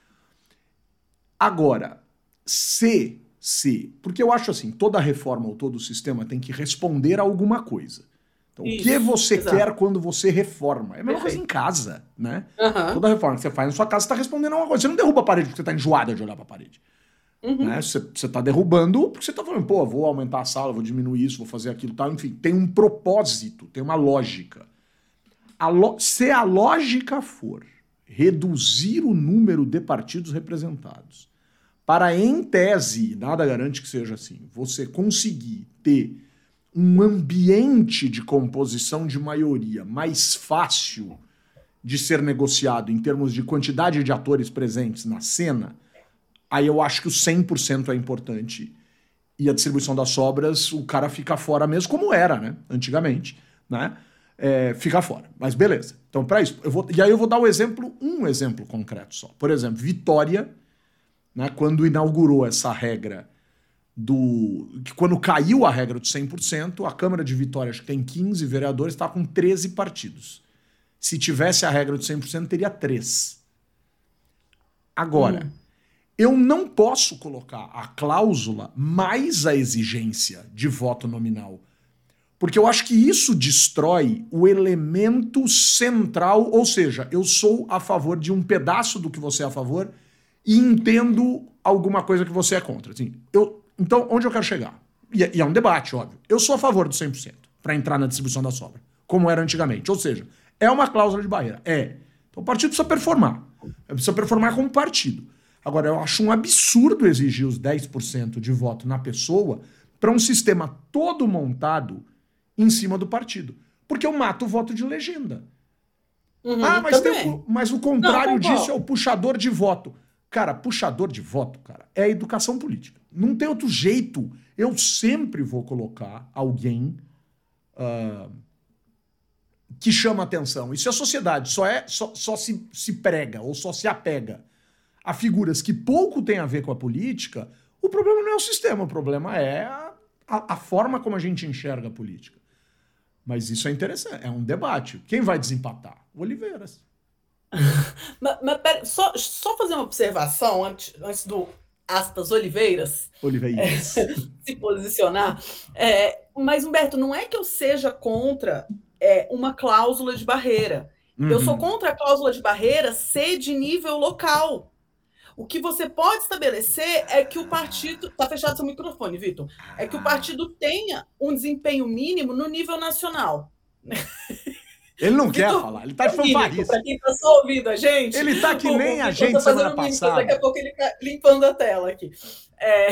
Agora, se, se, porque eu acho assim, toda reforma ou todo sistema tem que responder a alguma coisa. Então, isso, o que você exato. Quer quando você reforma? É a mesma Perfeito. Coisa em casa, né? Uhum. Toda reforma que você faz na sua casa, você está respondendo a uma coisa. Você não derruba a parede porque você está enjoada de olhar para a parede. Uhum. Né? Você está derrubando porque você está falando, pô, vou aumentar a sala, vou diminuir isso, vou fazer aquilo, tal. Enfim, tem um propósito, tem uma lógica. A lo... Se a lógica for reduzir o número de partidos representados para, em tese, nada garante que seja assim, você conseguir ter um ambiente de composição de maioria mais fácil de ser negociado em termos de quantidade de atores presentes na cena, aí eu acho que o cem por cento é importante. E a distribuição das sobras, o cara fica fora mesmo, como era, né? Antigamente, né? É, fica fora. Mas beleza. Então, para isso, eu vou, e aí eu vou dar o exemplo, um exemplo concreto só. Por exemplo, Vitória, né, quando inaugurou essa regra do... que quando caiu a regra de cem por cento, a Câmara de Vitória, acho que tem quinze vereadores, está com treze partidos. Se tivesse a regra de cem por cento, teria três. Agora... Hum. Eu não posso colocar a cláusula mais a exigência de voto nominal, porque eu acho que isso destrói o elemento central, ou seja, eu sou a favor de um pedaço do que você é a favor e entendo alguma coisa que você é contra. Assim, eu, então, onde eu quero chegar? E, e é um debate, óbvio. Eu sou a favor do cem por cento para entrar na distribuição da sobra, como era antigamente. Ou seja, é uma cláusula de barreira. É. Então o partido precisa performar. Precisa performar como partido. Agora, eu acho um absurdo exigir os dez por cento de voto na pessoa para um sistema todo montado em cima do partido. Porque eu mato o voto de legenda. Uhum, ah, mas, tem o, mas o contrário não, disso é o puxador de voto. Cara, puxador de voto, cara, é a educação política. Não tem outro jeito. Eu sempre vou colocar alguém uh, que chama atenção. E se a sociedade só, é, só, só se, se prega ou só se apega a figuras que pouco têm a ver com a política, o problema não é o sistema, o problema é a, a, a forma como a gente enxerga a política. Mas isso é interessante, é um debate. Quem vai desempatar? O Oliveiras. mas, mas pera, só, só fazer uma observação antes, antes do aspas Oliveiras, Oliveiras. É, se posicionar. É, mas, Humberto, não é que eu seja contra é, uma cláusula de barreira. Uhum. Eu sou contra a cláusula de barreira ser de nível local. O que você pode estabelecer é que o partido... Está fechado seu microfone, Vitor. É que o partido tenha um desempenho mínimo no nível nacional. Ele não quer falar, ele está de fanfarrice. Para quem está só ouvindo a gente... Ele está que nem a gente semana passada. Daqui a pouco ele está limpando a tela aqui. É...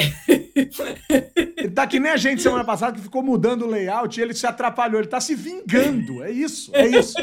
Ele está que nem a gente semana passada que ficou mudando o layout e ele se atrapalhou. Ele está se vingando. É isso, é isso.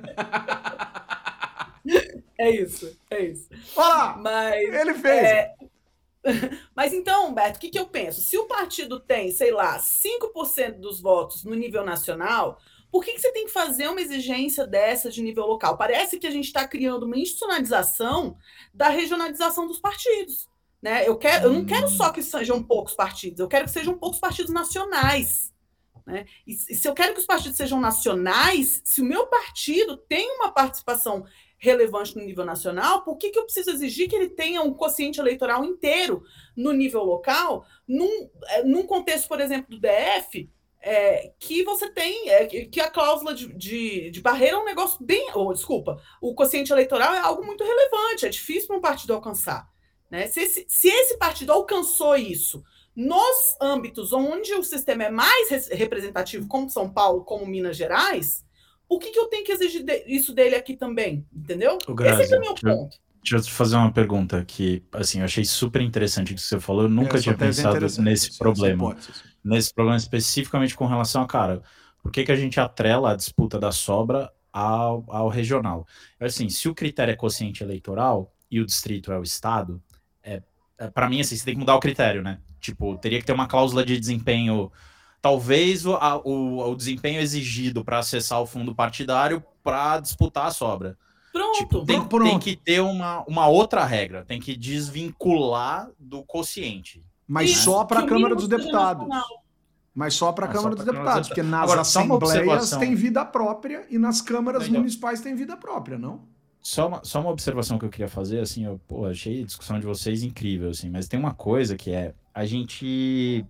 É isso, é isso. Olha, mas ele fez. É... Mas então, Humberto, o que, que eu penso? Se o partido tem, sei lá, cinco por cento dos votos no nível nacional, por que, que você tem que fazer uma exigência dessa de nível local? Parece que a gente está criando uma institucionalização da regionalização dos partidos. Né? Eu, quero, eu não quero só que sejam poucos partidos, eu quero que sejam poucos partidos nacionais. Né? E, e se eu quero que os partidos sejam nacionais, se o meu partido tem uma participação relevante no nível nacional, por que, que eu preciso exigir que ele tenha um quociente eleitoral inteiro no nível local, num, num contexto, por exemplo, do D F, é, que você tem, é, que a cláusula de, de, de barreira é um negócio bem... Oh, desculpa, o quociente eleitoral é algo muito relevante, é difícil para um partido alcançar. Né? Se, esse, se esse partido alcançou isso nos âmbitos onde o sistema é mais representativo, como São Paulo, como Minas Gerais... Por que, que eu tenho que exigir de, isso dele aqui também? Entendeu? Grazi, esse é o meu ponto. Deixa eu te fazer uma pergunta que, assim, eu achei super interessante o que você falou. Eu nunca é, tinha pensado nesse problema. Nesse problema especificamente com relação a, cara, por que, que a gente atrela a disputa da sobra ao, ao regional? Assim, se o critério é quociente eleitoral e o distrito é o estado, é, é, para mim, assim, você tem que mudar o critério, né? Tipo, teria que ter uma cláusula de desempenho, talvez o, a, o, o desempenho exigido para acessar o fundo partidário para disputar a sobra. Pronto, tipo, tem, pronto. tem que ter uma, uma outra regra, tem que desvincular do quociente. Mas Isso, só para a que o Câmara mínimo dos seja Deputados. nacional. Mas só para a Ah, Câmara só dos pra Câmara Deputados, dos porque nas Agora, só uma assembleias observação. tem vida própria e nas câmaras Então, municipais tem vida própria, não? Só uma, só uma observação que eu queria fazer, assim, eu pô, achei a discussão de vocês incrível, assim, mas tem uma coisa que é, a gente...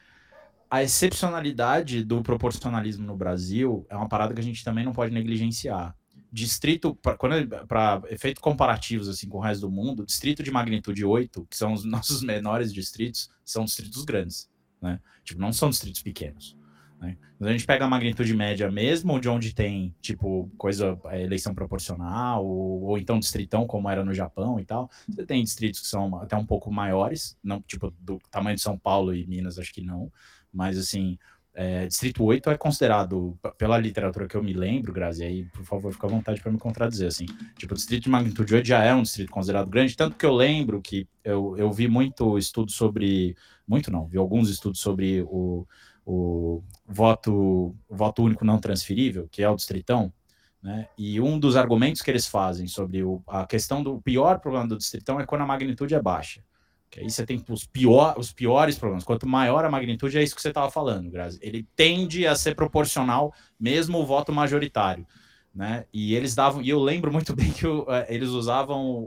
A excepcionalidade do proporcionalismo no Brasil é uma parada que a gente também não pode negligenciar. Distrito, para efeitos comparativos assim, com o resto do mundo, distrito de magnitude oito, que são os nossos menores distritos, são distritos grandes, né? Tipo, não são distritos pequenos, né? Mas a gente pega a magnitude média mesmo, de onde tem, tipo, coisa, eleição proporcional, ou, ou então distritão, como era no Japão e tal. Você tem distritos que são até um pouco maiores, não, tipo, do tamanho de São Paulo e Minas, acho que não. Mas, assim, é, Distrito oito é considerado, pela literatura que eu me lembro, Grazi, aí, por favor, fica à vontade para me contradizer, assim. Tipo, o Distrito de Magnitude oito já é um distrito considerado grande, tanto que eu lembro que eu, eu vi muito estudo sobre... Muito não, vi alguns estudos sobre o, o voto, voto único não transferível, que é o distritão, né? E um dos argumentos que eles fazem sobre o, a questão do pior problema do distritão é quando a magnitude é baixa. Que aí você tem os, pior, os piores problemas. Quanto maior a magnitude, é isso que você estava falando, Grazi. Ele tende a ser proporcional, mesmo o voto majoritário, né? E eles davam, e eu lembro muito bem que o, eles usavam o,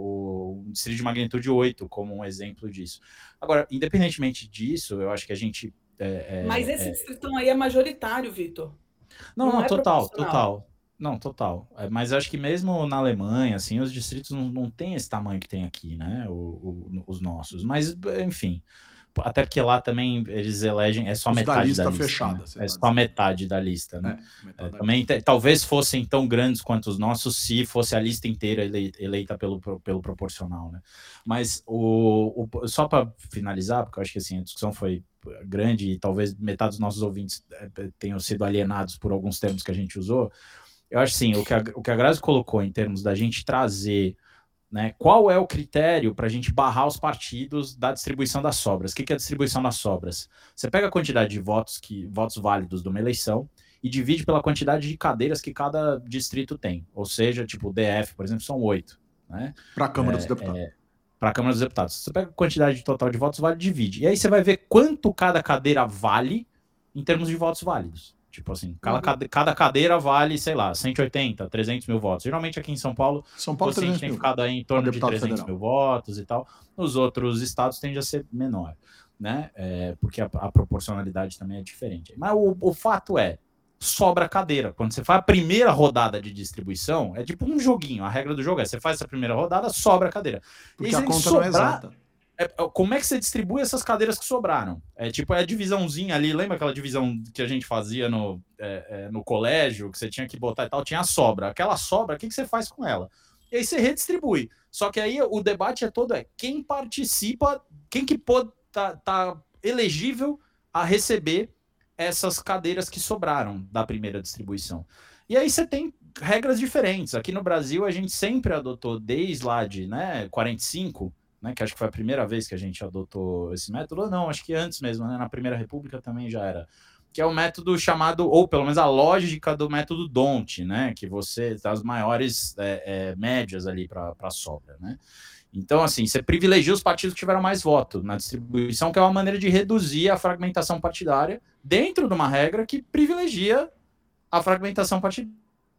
o, o distrito de magnitude oito como um exemplo disso. Agora, independentemente disso, eu acho que a gente... É, é, Mas esse é... distritão aí é majoritário, Vitor. Não, Não não, é total, proporcional. total. Não, total. É, mas acho que mesmo na Alemanha, assim, os distritos não, não têm esse tamanho que tem aqui, né? O, o, os nossos. Mas, enfim, até porque lá também eles elegem, é só Os metade da lista, da lista. fechada, Né? você É tá só dizendo. metade da lista, né? É, metade É, da também te- talvez fossem tão grandes quanto os nossos se fosse a lista inteira eleita, eleita pelo, pro- pelo proporcional, né? Mas o, o- só para finalizar, porque eu acho que assim, a discussão foi grande e talvez metade dos nossos ouvintes eh, tenham sido alienados por alguns termos que a gente usou. Eu acho assim, o que a, o que a Grazi colocou em termos da gente trazer, né, qual é o critério para a gente barrar os partidos da distribuição das sobras? O que, que é a distribuição das sobras? Você pega a quantidade de votos, que, votos válidos de uma eleição e divide pela quantidade de cadeiras que cada distrito tem. Ou seja, tipo, o D F, por exemplo, são oito. Né? Para a Câmara É, dos Deputados. é, para a Câmara dos Deputados. Você pega a quantidade total de votos, vale e divide. E aí você vai ver quanto cada cadeira vale em termos de votos válidos. Tipo assim, cada, Uhum. cade- cada cadeira vale, sei lá, cento e oitenta, trezentos mil votos. Geralmente aqui em São Paulo, São o Paulo, quociente trezentos tem mil. ficado aí em torno Para de deputado trezentos federal. mil votos e tal. Nos outros estados tende a ser menor, né? É, porque a, a proporcionalidade também é diferente. Mas o, o fato é, sobra cadeira. Quando você faz a primeira rodada de distribuição, é tipo um joguinho. A regra do jogo é, você faz essa primeira rodada, sobra cadeira. Porque E a se conta sobrar, não é exata. é, como é que você distribui essas cadeiras que sobraram? É tipo, é a divisãozinha ali, lembra aquela divisão que a gente fazia no, é, é, no colégio, que você tinha que botar e tal, tinha a sobra. Aquela sobra, o que, que você faz com ela? E aí você redistribui. Só que aí o debate é todo, é quem participa, quem que pode tá, tá elegível a receber essas cadeiras que sobraram da primeira distribuição. E aí você tem regras diferentes. Aqui no Brasil a gente sempre adotou, desde lá de né, quarenta e cinco, né, que acho que foi a primeira vez que a gente adotou esse método, ou não, acho que antes mesmo, né, na Primeira República também já era, que é o método chamado, ou pelo menos a lógica do método D'Hondt, né, que você dá as maiores é, é, médias ali para a sobra, né. Então, assim, você privilegia os partidos que tiveram mais voto na distribuição, que é uma maneira de reduzir a fragmentação partidária dentro de uma regra que privilegia a fragmentação partidária.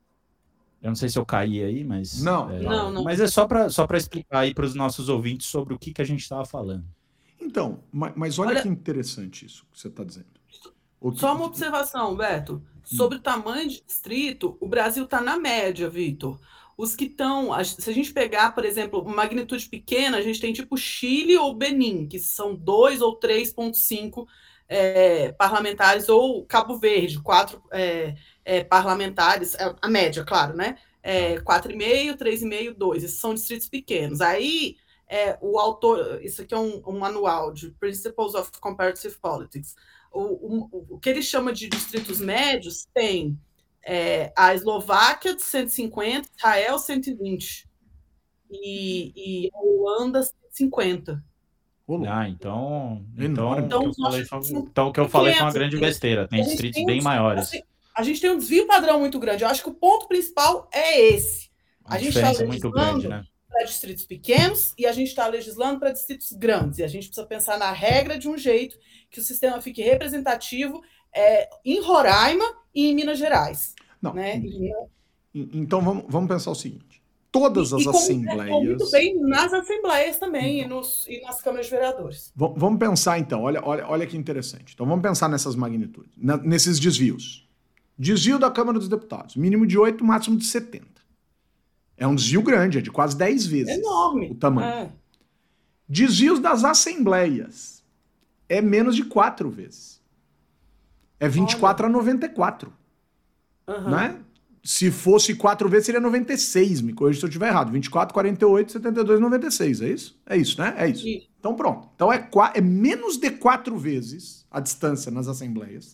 Eu não sei se eu caí aí, mas... Não. É, Não, não. Mas é só para só para explicar aí para os nossos ouvintes sobre o que, que a gente estava falando. Então, ma- mas olha, Olha- que interessante isso que você está dizendo. O que- Só uma observação, Beto. Sobre o tamanho de distrito, o Brasil está na média, Vitor. Os que estão... Se a gente pegar, por exemplo, magnitude pequena, a gente tem tipo Chile ou Benin, que são dois ou três vírgula cinco é, parlamentares, ou Cabo Verde, quatro é, é, parlamentares, é, a média, claro, né? É, quatro vírgula cinco, três vírgula cinco, dois. Esses são distritos pequenos. Aí, é, o autor... Isso aqui é um, um manual de Principles of Comparative Politics. O, o, o que ele chama de distritos médios tem é, a Eslováquia de cento e cinquenta, Israel cento e vinte e, e a Holanda cento e cinquenta. Ah, então, então, Então, o que eu falei, nós- foi, então o que eu falei foi uma grande besteira. Tem a gente distritos tem bem um- maiores. assim, a gente tem um desvio padrão muito grande. Eu acho que o ponto principal é esse. A A gente está diferença é muito grande, legislando né? para distritos pequenos e a gente está legislando para distritos grandes. E a gente precisa pensar na regra de um jeito que o sistema fique representativo é, em Roraima e em Minas Gerais. Não. Né? E, Então vamos, vamos pensar o seguinte: todas as e como- assembleias. muito bem nas assembleias também e, nos, e nas câmaras de vereadores. V- Vamos pensar então, olha, olha, olha que interessante. Então vamos pensar nessas magnitudes, na- nesses desvios. Desvio da Câmara dos Deputados, mínimo de oito, máximo de setenta. É um desvio grande, é de quase dez vezes Enorme. o tamanho. É. Desvios das assembleias é menos de quatro vezes. É vinte e quatro a noventa e quatro. Aham. Né? Se fosse quatro vezes, seria noventa e seis. Me corrija se eu estiver errado. vinte e quatro, quarenta e oito, setenta e dois, noventa e seis. É isso? É isso, né? É isso. Isso. Então pronto. Então é, qua- é menos de quatro vezes a distância nas assembleias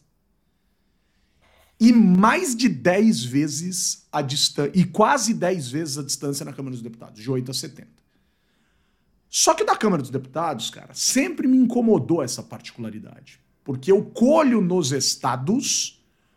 e mais de dez vezes a distância, e quase dez vezes a distância na Câmara dos Deputados, de oito a setenta. Só que da Câmara dos Deputados, cara, sempre me incomodou essa particularidade. Porque eu colho nos estados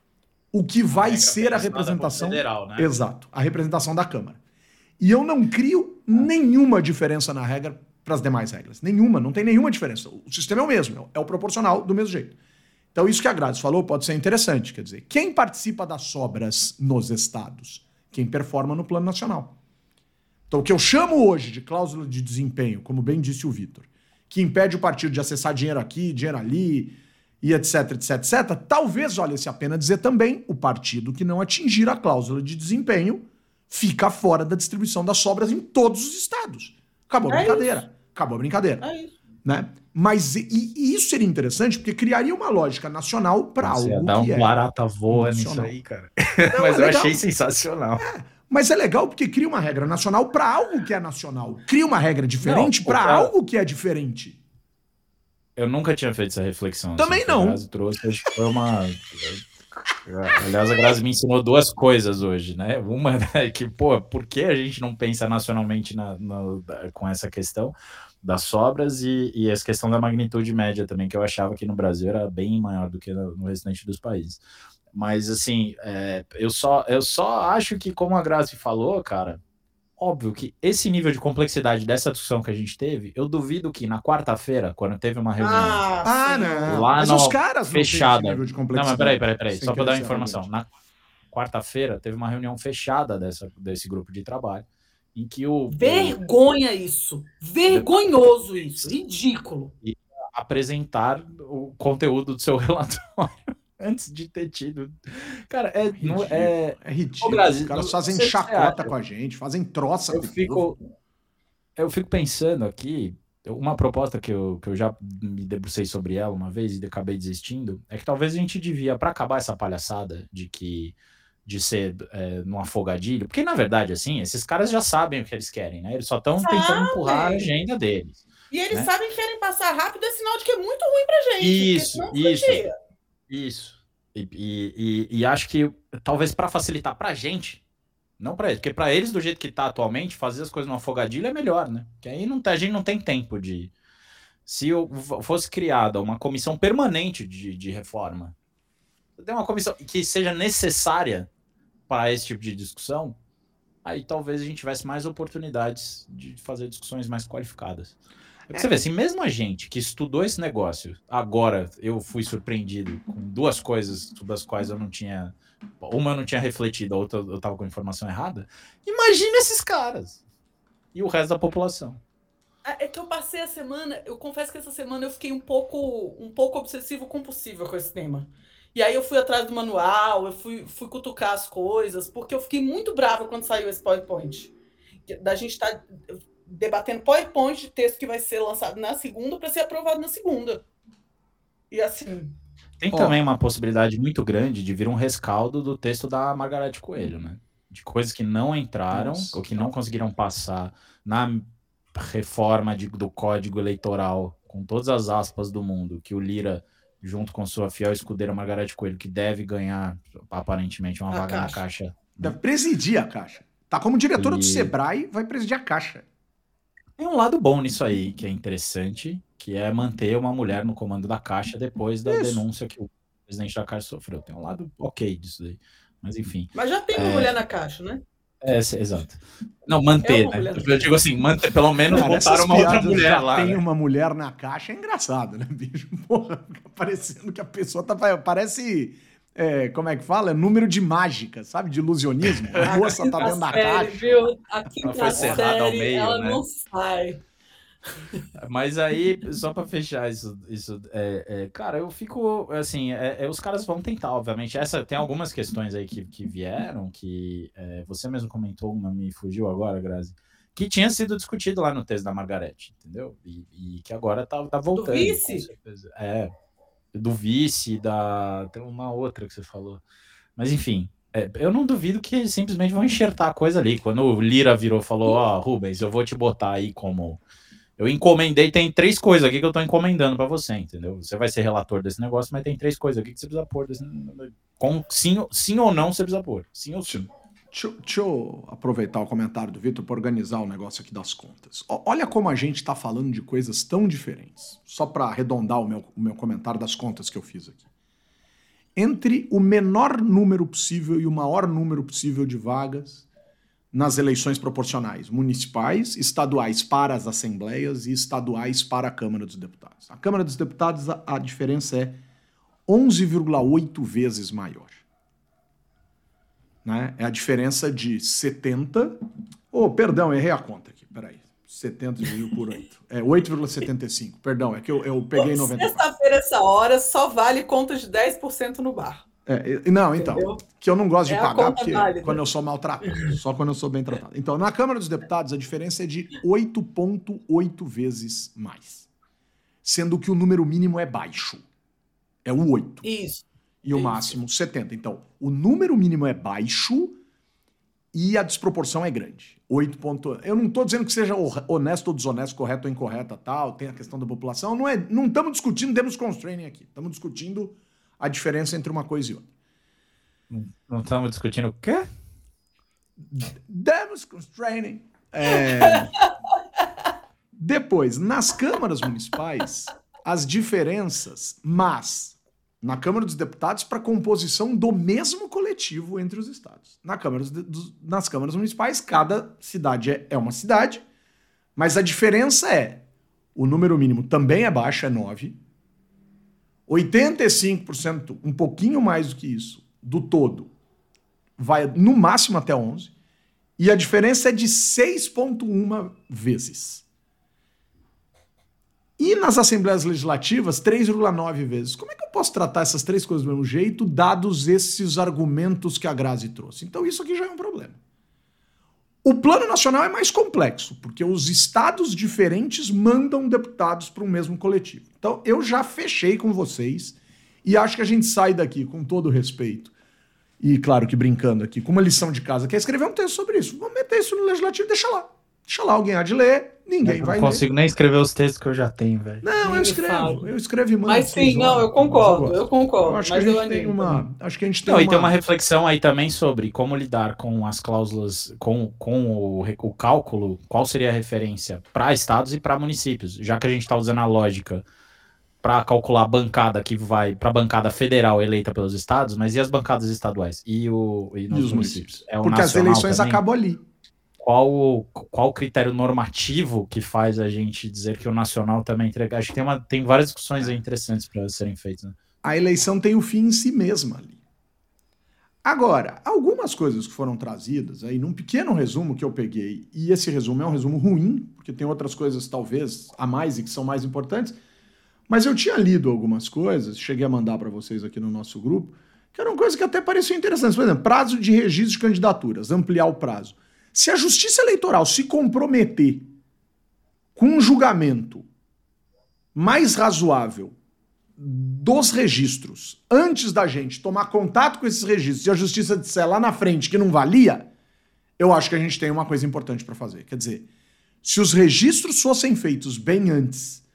o que vai regra ser a pensada por representação. federal, né? Exato, a representação da Câmara. E eu não crio nenhuma diferença na regra para as demais regras. Nenhuma, não tem nenhuma diferença. O sistema é o mesmo, é o proporcional do mesmo jeito. Então, isso que a Gradis falou pode ser interessante. Quer dizer, quem participa das sobras nos estados? Quem performa no plano nacional. Então, o que eu chamo hoje de cláusula de desempenho, como bem disse o Vitor, que impede o partido de acessar dinheiro aqui, dinheiro ali, e etc, etc, etc, talvez valha-se a pena dizer também, o partido que não atingir a cláusula de desempenho fica fora da distribuição das sobras em todos os estados. Acabou a É brincadeira. isso. Acabou a brincadeira. É isso. Né? Mas e, e isso seria interessante porque criaria uma lógica nacional para algo Você ia dar um que é barata voa nisso nacional. aí, cara. Não, Mas é eu legal. achei sensacional. Mas é legal porque cria uma regra nacional para algo que é nacional. Cria uma regra diferente Não, para cara. algo que é diferente. Eu nunca tinha feito essa reflexão. Também que a não. Grazi trouxe, acho que foi uma. Aliás, a Grazi me ensinou duas coisas hoje, né? Uma é que, pô, por que a gente não pensa nacionalmente na, na- com essa questão das sobras e, e essa questão da magnitude média também, que eu achava que no Brasil era bem maior do que no, no restante dos países. Mas, assim, é, eu, só, eu só acho que, como a Grazi falou, cara, óbvio que esse nível de complexidade dessa discussão que a gente teve, eu duvido que na quarta-feira, quando teve uma reunião Ah, Ah, sim. não. lá Mas no os caras não têm esse fechada. nível de Não, complexidade. mas peraí, peraí, peraí, Sem só para dar querer uma ser informação. arrogante. Na quarta-feira teve uma reunião fechada dessa, desse grupo de trabalho, em que o, Vergonha isso. Vergonhoso isso. Ridículo. o apresentar o conteúdo do seu relatório antes de ter tido. Cara, é. Não, é É ridículo. Ô, Grazi, Os caras não fazem sei se você chacota acha. com a gente, fazem troça eu com o fico, povo. eu fico pensando aqui. Uma proposta que eu, que eu já me debrucei sobre ela uma vez e acabei desistindo é que talvez a gente devia, para acabar essa palhaçada de que de ser é, num afogadilho, porque na verdade, assim, esses caras já sabem o que eles querem, né? Eles só estão tentando Sabem. empurrar a agenda deles. E eles Né? sabem que querem passar rápido, é sinal de que é muito ruim pra gente. Isso, porque senão isso. podia. Isso. E, e, e, e acho que talvez para facilitar pra gente, não para eles, porque para eles, do jeito que tá atualmente, fazer as coisas no afogadilho é melhor, né? Porque aí não, tá- a gente não tem tempo de. Se eu- fosse criada uma comissão permanente de, de reforma, tem uma comissão que seja necessária para esse tipo de discussão, aí talvez a gente tivesse mais oportunidades de fazer discussões mais qualificadas. Porque você vê, assim, mesmo a gente que estudou esse negócio, agora eu fui surpreendido com duas coisas sobre as quais eu não tinha. Uma eu não tinha refletido, a outra eu tava com a informação errada. Imagina esses caras! E o resto da população. É que eu passei a semana, eu confesso que essa semana eu fiquei um pouco, um pouco obsessivo compulsivo com esse tema. E aí eu fui atrás do manual, eu fui, fui cutucar as coisas, porque eu fiquei muito brava quando saiu esse PowerPoint. Da gente estar debatendo PowerPoint de texto que vai ser lançado na segunda para ser aprovado na segunda. E assim. Tem Ó. também uma possibilidade muito grande de vir um rescaldo do texto da Margareth Coelho, né? De coisas que não entraram Nossa. ou que não conseguiram passar na reforma de- do Código Eleitoral, com todas as aspas do mundo, que o Lira junto com sua fiel escudeira Margareth Coelho, que deve ganhar, aparentemente, uma a vaga caixa. na Caixa. Deve presidir a Caixa. Tá como diretora e... do Sebrae, vai presidir a Caixa. Tem um lado bom nisso aí, que é interessante, que é manter uma mulher no comando da Caixa depois da Isso. denúncia que o presidente da Caixa sofreu. Tem um lado ok disso daí. Mas enfim. Mas já tem uma é... mulher na Caixa, né? É, exato. Não, manter, é né? Eu digo assim, manter, pelo menos Cara, botar uma outra mulher já lá. Tem né? uma mulher na Caixa, é engraçado, né, bicho? Porra, fica parecendo que a pessoa tá. Parece. É, como é que fala? Número de mágica, sabe? De ilusionismo. A moça tá dentro da Caixa. Viu? A quinta ela foi cerrada ao meio, ela né? não sai. Mas aí, só pra fechar isso, isso é, é, cara, eu fico, assim, é, é, os caras vão tentar, obviamente, essa, tem algumas questões aí que, que vieram, que é, você mesmo comentou, uma me fugiu agora, Grazi, que tinha sido discutido lá no texto da Margareth, entendeu? E, e que agora tá, tá voltando. Do vice? Com certeza. É, do vice, da, tem uma outra que você falou, mas enfim... É, eu não duvido que eles simplesmente vão enxertar a coisa ali, quando o Lira virou e falou, ó, oh, Rubens, eu vou te botar aí como... Eu encomendei, tem três coisas aqui que eu tô encomendando pra você, entendeu? Você vai ser relator desse negócio, mas tem três coisas aqui que você precisa pôr. Desse... Com, sim, sim ou não você precisa pôr. Sim ou sim. Deixa, deixa eu aproveitar o comentário do Vitor para organizar o negócio aqui das contas. O, olha como a gente tá falando de coisas tão diferentes. Só para arredondar o meu, o meu comentário das contas que eu fiz aqui. Entre o menor número possível e o maior número possível de vagas nas eleições proporcionais, municipais, estaduais para as assembleias e estaduais para a Câmara dos Deputados. A Câmara dos Deputados, a, a diferença é onze vírgula oito vezes maior. Né? É a diferença de setenta... Oh, perdão, errei a conta aqui, peraí. setenta dividido por oito. É oito vírgula setenta e cinco, perdão, é que eu, eu peguei noventa e quatro. Sexta-feira, essa hora, só vale conta de dez por cento no bar. É, não, então, Entendeu? que eu não gosto de é pagar porque válida. Quando eu sou maltratado, só quando eu sou bem tratado. Então, na Câmara dos Deputados, a diferença é de oito vírgula oito vezes mais. Sendo que o número mínimo é baixo. É o oito. Isso. E o Isso. máximo, setenta. Então, o número mínimo é baixo e a desproporção é grande. oito ponto... Eu não estou dizendo que seja honesto ou desonesto, correto ou incorreta, tal, tem a questão da população. Não é, não estamos discutindo termos constraining aqui. Estamos discutindo a diferença entre uma coisa e outra. Não estamos discutindo o quê? Demos constraining. É... Depois, nas câmaras municipais, as diferenças, mas na Câmara dos Deputados para composição do mesmo coletivo entre os estados. Na Câmara dos, dos, nas câmaras municipais, cada cidade é, é uma cidade, mas a diferença é, o número mínimo também é baixo, é nove. oitenta e cinco por cento, um pouquinho mais do que isso, do todo, vai no máximo até onze, e a diferença é de seis vírgula um vezes. E nas Assembleias Legislativas, três vírgula nove vezes. Como é que eu posso tratar essas três coisas do mesmo jeito, dados esses argumentos que a Grazi trouxe? Então isso aqui já é um problema. O plano nacional é mais complexo, porque os estados diferentes mandam deputados para o mesmo coletivo. Então, eu já fechei com vocês e acho que a gente sai daqui com todo o respeito e, claro que brincando aqui, com uma lição de casa, que é escrever um texto sobre isso. Vamos meter isso no legislativo e deixa lá. Deixa lá, alguém há de ler, ninguém eu vai ler. Não consigo nem escrever os textos que eu já tenho, velho. Não, eu escrevo, eu escrevo e mando. Mas sim, não, eu concordo, eu concordo. Eu acho, mas que a gente eu tem uma, acho que a gente tem não, uma... E tem uma reflexão aí também sobre como lidar com as cláusulas, com, com o, o cálculo, qual seria a referência para estados e para municípios, já que a gente está usando a lógica para calcular a bancada que vai para a bancada federal eleita pelos estados, mas e as bancadas estaduais? E, o, e, nos e os municípios? municípios? É o Porque as eleições também? Acabam ali. Qual, qual o critério normativo que faz a gente dizer que o nacional também entrega? Acho que tem, uma, tem várias discussões interessantes para serem feitas. Né? A eleição tem o fim em si mesma ali. Agora, algumas coisas que foram trazidas aí, num pequeno resumo que eu peguei, e esse resumo é um resumo ruim, porque tem outras coisas talvez a mais e que são mais importantes, mas eu tinha lido algumas coisas, cheguei a mandar para vocês aqui no nosso grupo, que eram coisas que até pareciam interessantes. Por exemplo, prazo de registro de candidaturas, ampliar o prazo. Se a Justiça Eleitoral se comprometer com um julgamento mais razoável dos registros antes da gente tomar contato com esses registros e a Justiça disser lá na frente que não valia, eu acho que a gente tem uma coisa importante para fazer. Quer dizer, se os registros fossem feitos bem antes,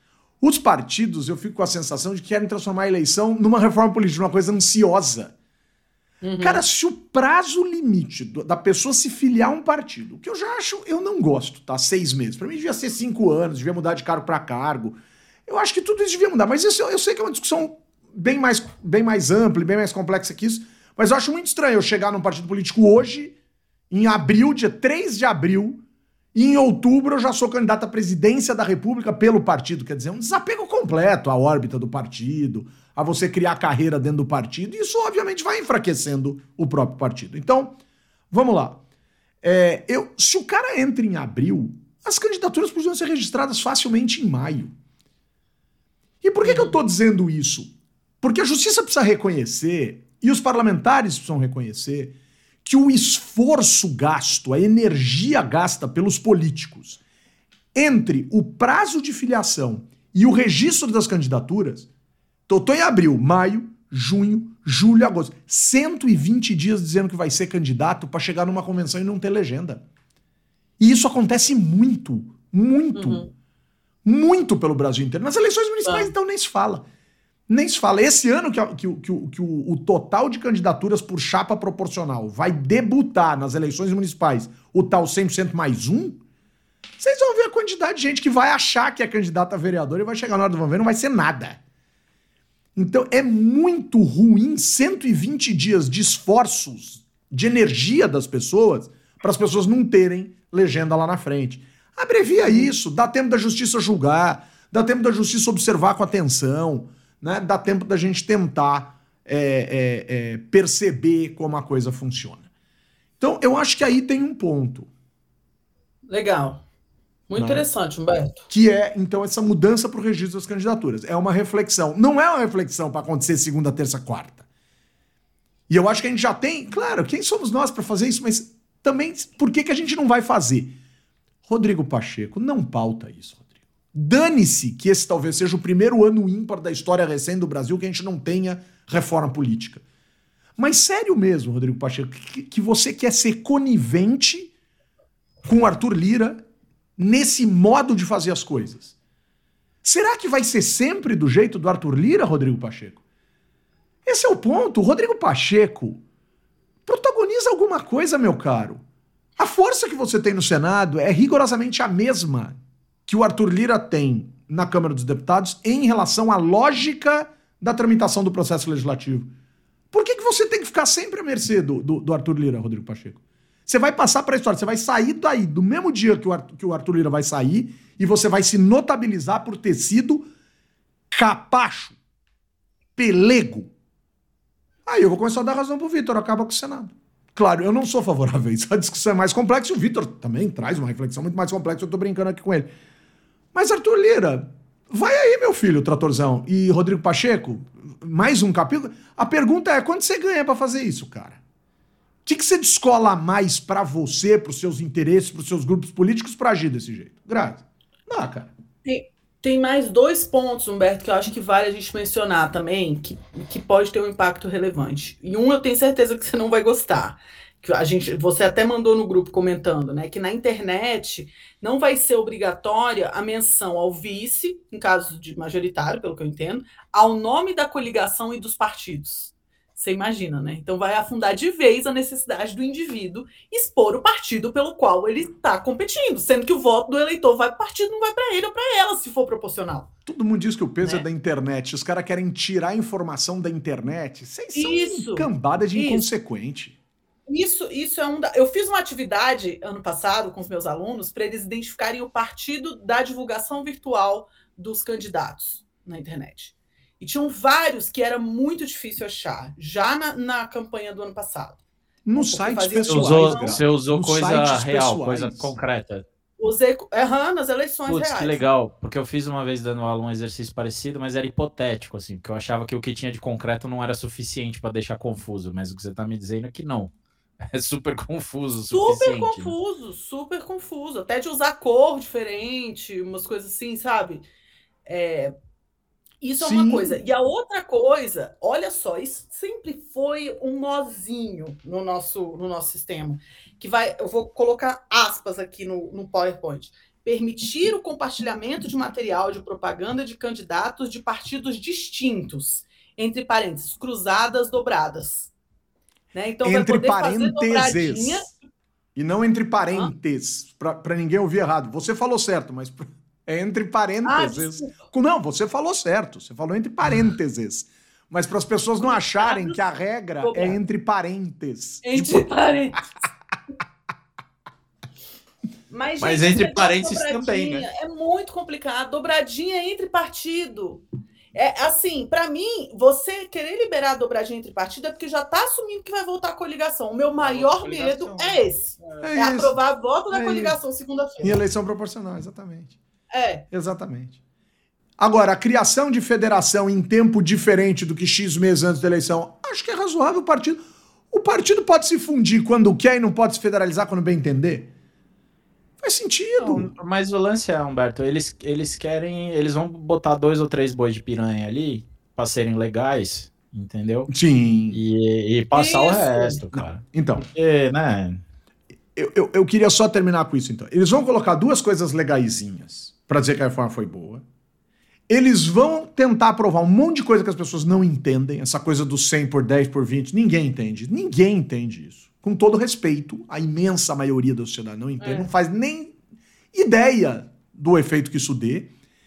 Os partidos, eu fico com a sensação de que querem transformar a eleição numa reforma política, numa coisa ansiosa. Uhum. Cara, se o prazo limite da pessoa se filiar a um partido, o que eu já acho, eu não gosto, tá? Seis meses. Pra mim devia ser cinco anos, devia mudar de cargo pra cargo. Eu acho que tudo isso devia mudar, mas isso, eu sei que é uma discussão bem mais, bem mais ampla, bem mais complexa que isso, mas eu acho muito estranho eu chegar num partido político hoje, em abril, dia três de abril, e em outubro eu já sou candidato à presidência da República pelo partido. Quer dizer, um desapego completo à órbita do partido, a você criar carreira dentro do partido, e isso obviamente vai enfraquecendo o próprio partido. Então, vamos lá. É, eu, se o cara entra em abril, as candidaturas podiam ser registradas facilmente em maio. E por que, uhum. que eu tô dizendo isso? Porque a justiça precisa reconhecer, e os parlamentares precisam reconhecer, que o esforço gasto, a energia gasta pelos políticos entre o prazo de filiação e o registro das candidaturas, tô, tô em abril, maio, junho, julho, agosto, cento e vinte dias dizendo que vai ser candidato para chegar numa convenção e não ter legenda. E isso acontece muito, muito, uhum. muito pelo Brasil inteiro. Nas eleições municipais, ah. então, nem se fala. Nem se fala. Esse ano que, que, que, que o, o total de candidaturas por chapa proporcional vai debutar nas eleições municipais o tal cem por cento mais um, vocês vão ver a quantidade de gente que vai achar que é candidata a vereador e vai chegar na hora do vamos ver, não vai ser nada. Então é muito ruim cento e vinte dias de esforços, de energia das pessoas, para as pessoas não terem legenda lá na frente. Abrevia isso, dá tempo da justiça julgar, dá tempo da justiça observar com atenção, né? Dá tempo da gente tentar é, é, é, perceber como a coisa funciona. Então, eu acho que aí tem um ponto. Legal. Muito né? interessante, Humberto. Que é, então, essa mudança para o registro das candidaturas. É uma reflexão. Não é uma reflexão para acontecer segunda, terça, quarta. E eu acho que a gente já tem... Claro, quem somos nós para fazer isso? Mas também, por que, que a gente não vai fazer? Rodrigo Pacheco, não pauta isso. Dane-se que esse talvez seja o primeiro ano ímpar da história recente do Brasil que a gente não tenha reforma política. Mas sério mesmo, Rodrigo Pacheco, que, que você quer ser conivente com o Arthur Lira nesse modo de fazer as coisas? Será que vai ser sempre do jeito do Arthur Lira, Rodrigo Pacheco? Esse é o ponto. O Rodrigo Pacheco protagoniza alguma coisa, meu caro. A força que você tem no Senado é rigorosamente a mesma que o Arthur Lira tem na Câmara dos Deputados em relação à lógica da tramitação do processo legislativo. Por que, que você tem que ficar sempre à mercê do, do, do Arthur Lira, Rodrigo Pacheco? Você vai passar para a história, você vai sair daí do mesmo dia que o, Arthur, que o Arthur Lira vai sair e você vai se notabilizar por ter sido capacho, pelego. Aí eu vou começar a dar razão pro Vitor, acaba com o Senado. Claro, eu não sou favorável a isso. A discussão é mais complexa e o Vitor também traz uma reflexão muito mais complexa. Eu tô brincando aqui com ele. Mas, Arthur Lira, vai aí, meu filho, tratorzão. E Rodrigo Pacheco, mais um capítulo. A pergunta é, quanto você ganha pra fazer isso, cara? O que, que você descola mais pra você, pros seus interesses, pros seus grupos políticos pra agir desse jeito? Graças. Não, cara. Tem, tem mais dois pontos, Humberto, que eu acho que vale a gente mencionar também, que, que pode ter um impacto relevante. E um eu tenho certeza que você não vai gostar. Que a gente, você até mandou no grupo comentando, né, que na internet não vai ser obrigatória a menção ao vice, em caso de majoritário, pelo que eu entendo, ao nome da coligação e dos partidos. Você imagina, né? Então vai afundar de vez a necessidade do indivíduo expor o partido pelo qual ele está competindo, sendo que o voto do eleitor vai para o partido, não vai para ele ou para ela, se for proporcional. Todo mundo diz que o peso né? é da internet. Os caras querem tirar a informação da internet. Vocês são isso, cambada de isso. inconsequente. Isso, isso é um da... Eu fiz uma atividade ano passado com os meus alunos para eles identificarem o partido da divulgação virtual dos candidatos na internet. E tinham vários que era muito difícil achar, já na, na campanha do ano passado. No site pessoal. Você usou, você usou coisa real, pessoais. Coisa concreta. Usei uhum, nas eleições Putz, reais. Que legal, porque eu fiz uma vez dando aula um exercício parecido, mas era hipotético, assim, porque eu achava que o que tinha de concreto não era suficiente para deixar confuso, mas o que você está me dizendo é que não. É super confuso. Super confuso, né? super confuso. Até de usar cor diferente, umas coisas assim, sabe? É... Isso Sim. é uma coisa. E a outra coisa, olha só, isso sempre foi um nozinho no nosso, no nosso sistema. Que vai, eu vou colocar aspas aqui no, no PowerPoint. permitir o compartilhamento de material de propaganda de candidatos de partidos distintos, entre parênteses, cruzadas, dobradas. Né? Então, entre vai poder fazer dobradinha... E não entre parênteses, para ninguém ouvir errado. Você falou certo, mas é entre parênteses. Ah, não, você falou certo, você falou entre parênteses. Mas para as pessoas não acharem que a regra é entre parênteses. Entre tipo... parênteses. Mas, Mas gente, entre parênteses também, né? É muito complicado. Dobradinha entre partido. É assim, para mim, você querer liberar a dobradinha entre partido é porque já está assumindo que vai voltar a coligação. O meu maior medo é esse. É, é aprovar a volta da é coligação segunda-feira. Em eleição proporcional, exatamente. É. Exatamente. Agora, a criação de federação em tempo diferente do que X meses antes da eleição, acho que é razoável o partido. O partido pode se fundir quando quer e não pode se federalizar quando bem entender. Faz sentido. Não, mas o lance é, Humberto, eles, eles querem, eles vão botar dois ou três bois de piranha ali pra serem legais, entendeu? Sim. E, e passar isso. O resto, cara. Não. Então, Porque, né? Eu, eu, eu queria só terminar com isso, então. Eles vão colocar duas coisas legaisinhas pra dizer que a reforma foi boa. Eles vão tentar aprovar um monte de coisa que as pessoas não entendem, essa coisa do cem por dez por vinte, ninguém entende. Ninguém entende isso. Com todo respeito, a imensa maioria da sociedade não entende, é. não faz nem ideia do efeito que isso dê.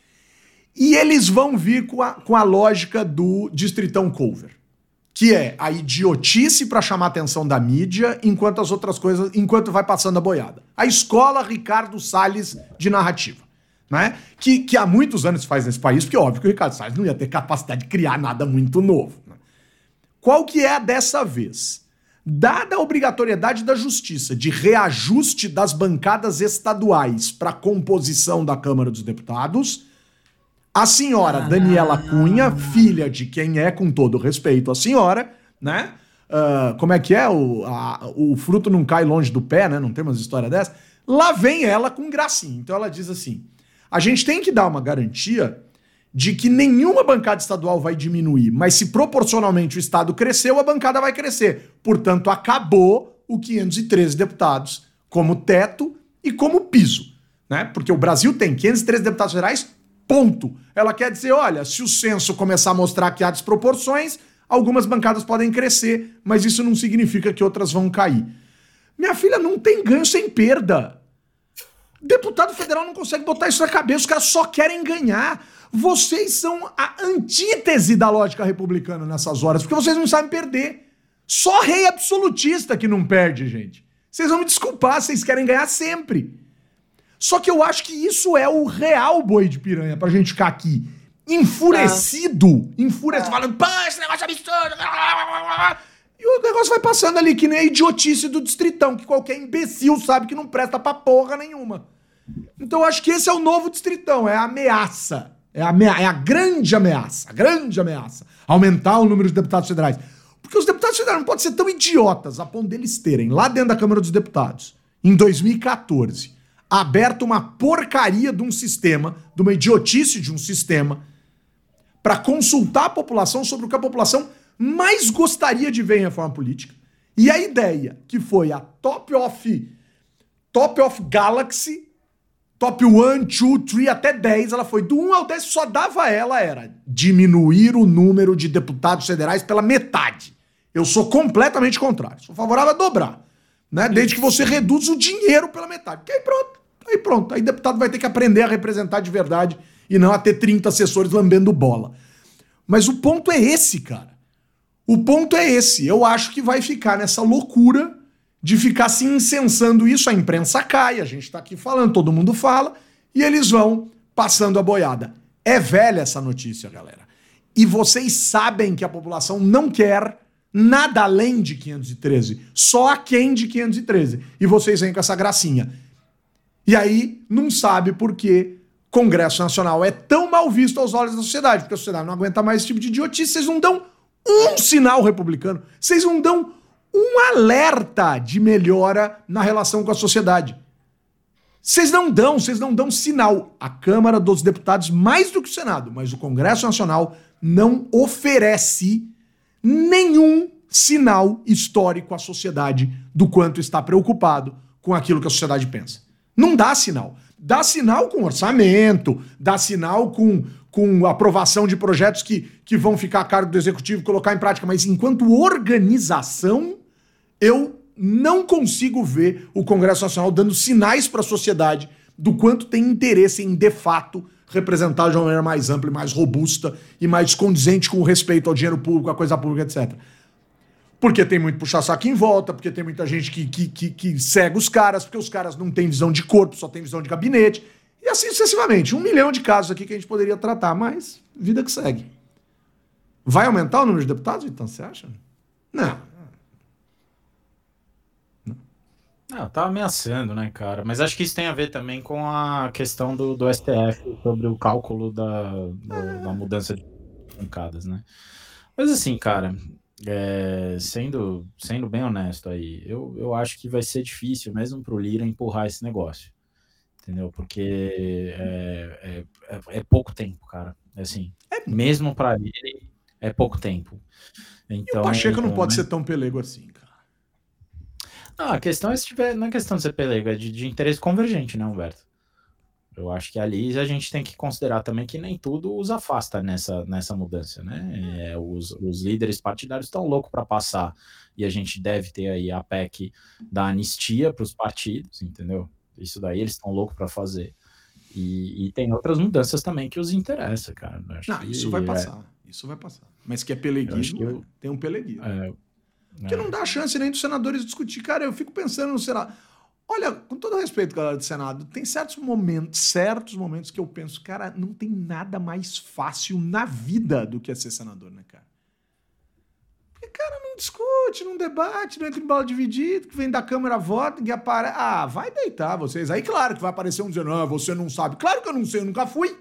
E eles vão vir com a, com a lógica do distritão cover, que é a idiotice para chamar a atenção da mídia, enquanto as outras coisas, enquanto vai passando a boiada. A escola Ricardo Salles de narrativa, né? Que, que há muitos anos se faz nesse país, porque é óbvio que o Ricardo Salles não ia ter capacidade de criar nada muito novo. Né? Qual que é a dessa vez? Dada a obrigatoriedade da justiça de reajuste das bancadas estaduais para a composição da Câmara dos Deputados, a senhora Daniela Cunha, filha de quem é, com todo respeito, a senhora, né? Uh, como é que é? O, a, o fruto não cai longe do pé, né? Não tem umas histórias dessas. Lá vem ela com gracinha. Então ela diz assim, a gente tem que dar uma garantia de que nenhuma bancada estadual vai diminuir, mas se proporcionalmente o Estado cresceu, a bancada vai crescer. Portanto, acabou o quinhentos e treze deputados como teto e como piso, né? Porque o Brasil tem quinhentos e treze deputados federais, ponto. Ela quer dizer, olha, se o censo começar a mostrar que há desproporções, algumas bancadas podem crescer, mas isso não significa que outras vão cair. Minha filha, não tem ganho sem perda. Deputado federal não consegue botar isso na cabeça, os caras só querem ganhar. Vocês são a antítese da lógica republicana nessas horas, porque vocês não sabem perder. Só rei absolutista que não perde, gente. Vocês vão me desculpar, vocês querem ganhar sempre. Só que eu acho que isso é o real boi de piranha pra gente ficar aqui enfurecido, ah. enfurecido, ah. falando, pô, esse negócio é absurdo. E o negócio vai passando ali, que nem a idiotice do distritão, que qualquer imbecil sabe que não presta pra porra nenhuma. Então eu acho que esse é o novo distritão, é a ameaça. É a, amea- é a grande ameaça, a grande ameaça. Aumentar o número de deputados federais. Porque os deputados federais não podem ser tão idiotas a ponto deles terem, lá dentro da Câmara dos Deputados, em dois mil e quatorze, aberto uma porcaria de um sistema, de uma idiotice de um sistema, para consultar a população sobre o que a população mais gostaria de ver em reforma política. E a ideia, que foi a top of, top of galaxy, top um, dois, três, até dez, ela foi do um ao dez, só dava ela, era diminuir o número de deputados federais pela metade. Eu sou completamente contrário. Sou favorável a dobrar, né? Desde que você reduza o dinheiro pela metade. Porque aí pronto, aí pronto. Aí o deputado vai ter que aprender a representar de verdade e não a ter trinta assessores lambendo bola. Mas o ponto é esse, cara. O ponto é esse. Eu acho que vai ficar nessa loucura de ficar se incensando isso, a imprensa cai, a gente tá aqui falando, todo mundo fala, e eles vão passando a boiada. É velha essa notícia, galera. E vocês sabem que a população não quer nada além de quinhentos e treze, só aquém de quinhentos e treze. E vocês vêm com essa gracinha. E aí não sabe por que Congresso Nacional é tão mal visto aos olhos da sociedade, porque a sociedade não aguenta mais esse tipo de idiotice, vocês não dão um sinal republicano, vocês não dão um alerta de melhora na relação com a sociedade. Vocês não dão, vocês não dão sinal. A Câmara dos Deputados, mais do que o Senado, mas o Congresso Nacional não oferece nenhum sinal histórico à sociedade do quanto está preocupado com aquilo que a sociedade pensa. Não dá sinal. dá sinal com orçamento, dá sinal com, com aprovação de projetos que, que vão ficar a cargo do executivo, colocar em prática, mas enquanto organização, eu não consigo ver o Congresso Nacional dando sinais para a sociedade do quanto tem interesse em, de fato, representar de uma maneira mais ampla e mais robusta e mais condizente com o respeito ao dinheiro público, à coisa pública, etcétera. Porque tem muito puxa-saco em volta, porque tem muita gente que, que, que, que cega os caras, porque os caras não têm visão de corpo, só têm visão de gabinete, e assim sucessivamente. Um milhão de casos aqui que a gente poderia tratar, mas vida que segue. Vai aumentar o número de deputados, então, você acha? Não. Não, tá ameaçando, né, cara? Mas acho que isso tem a ver também com a questão do, do S T F sobre o cálculo da, do, da mudança de bancadas, né? Mas assim, cara, é, sendo, sendo bem honesto aí, eu, eu acho que vai ser difícil mesmo pro Lira empurrar esse negócio, entendeu? Porque é, é, é pouco tempo, cara. Assim, mesmo para ele, é pouco tempo. Então, e o Pacheco não é, pode né? ser tão pelego assim, cara. Não, a questão é se tiver, não é questão de ser pelego, é de, de interesse convergente, né, Humberto? Eu acho que ali a gente tem que considerar também que nem tudo os afasta nessa, nessa mudança, né? É, os, os líderes partidários estão loucos para passar e a gente deve ter aí a P E C da anistia para os partidos, entendeu? Isso daí eles estão loucos para fazer. E, e tem outras mudanças também que os interessa, cara. Eu acho não, que isso vai é, passar, isso vai passar. Mas que é peleguismo, eu, tem um peleguismo. É, Porque não dá chance nem dos senadores discutir. Cara, eu fico pensando no Senado. Olha, com todo respeito, galera do Senado, tem certos momentos, certos momentos que eu penso, cara, não tem nada mais fácil na vida do que ser senador, né, cara? Porque, cara, não discute, não debate, não entra em bola dividida, que vem da Câmara, vota, ninguém aparece. Ah, vai deitar vocês. Aí, claro que vai aparecer um dizendo, ah, você não sabe. Claro que eu não sei, eu nunca fui.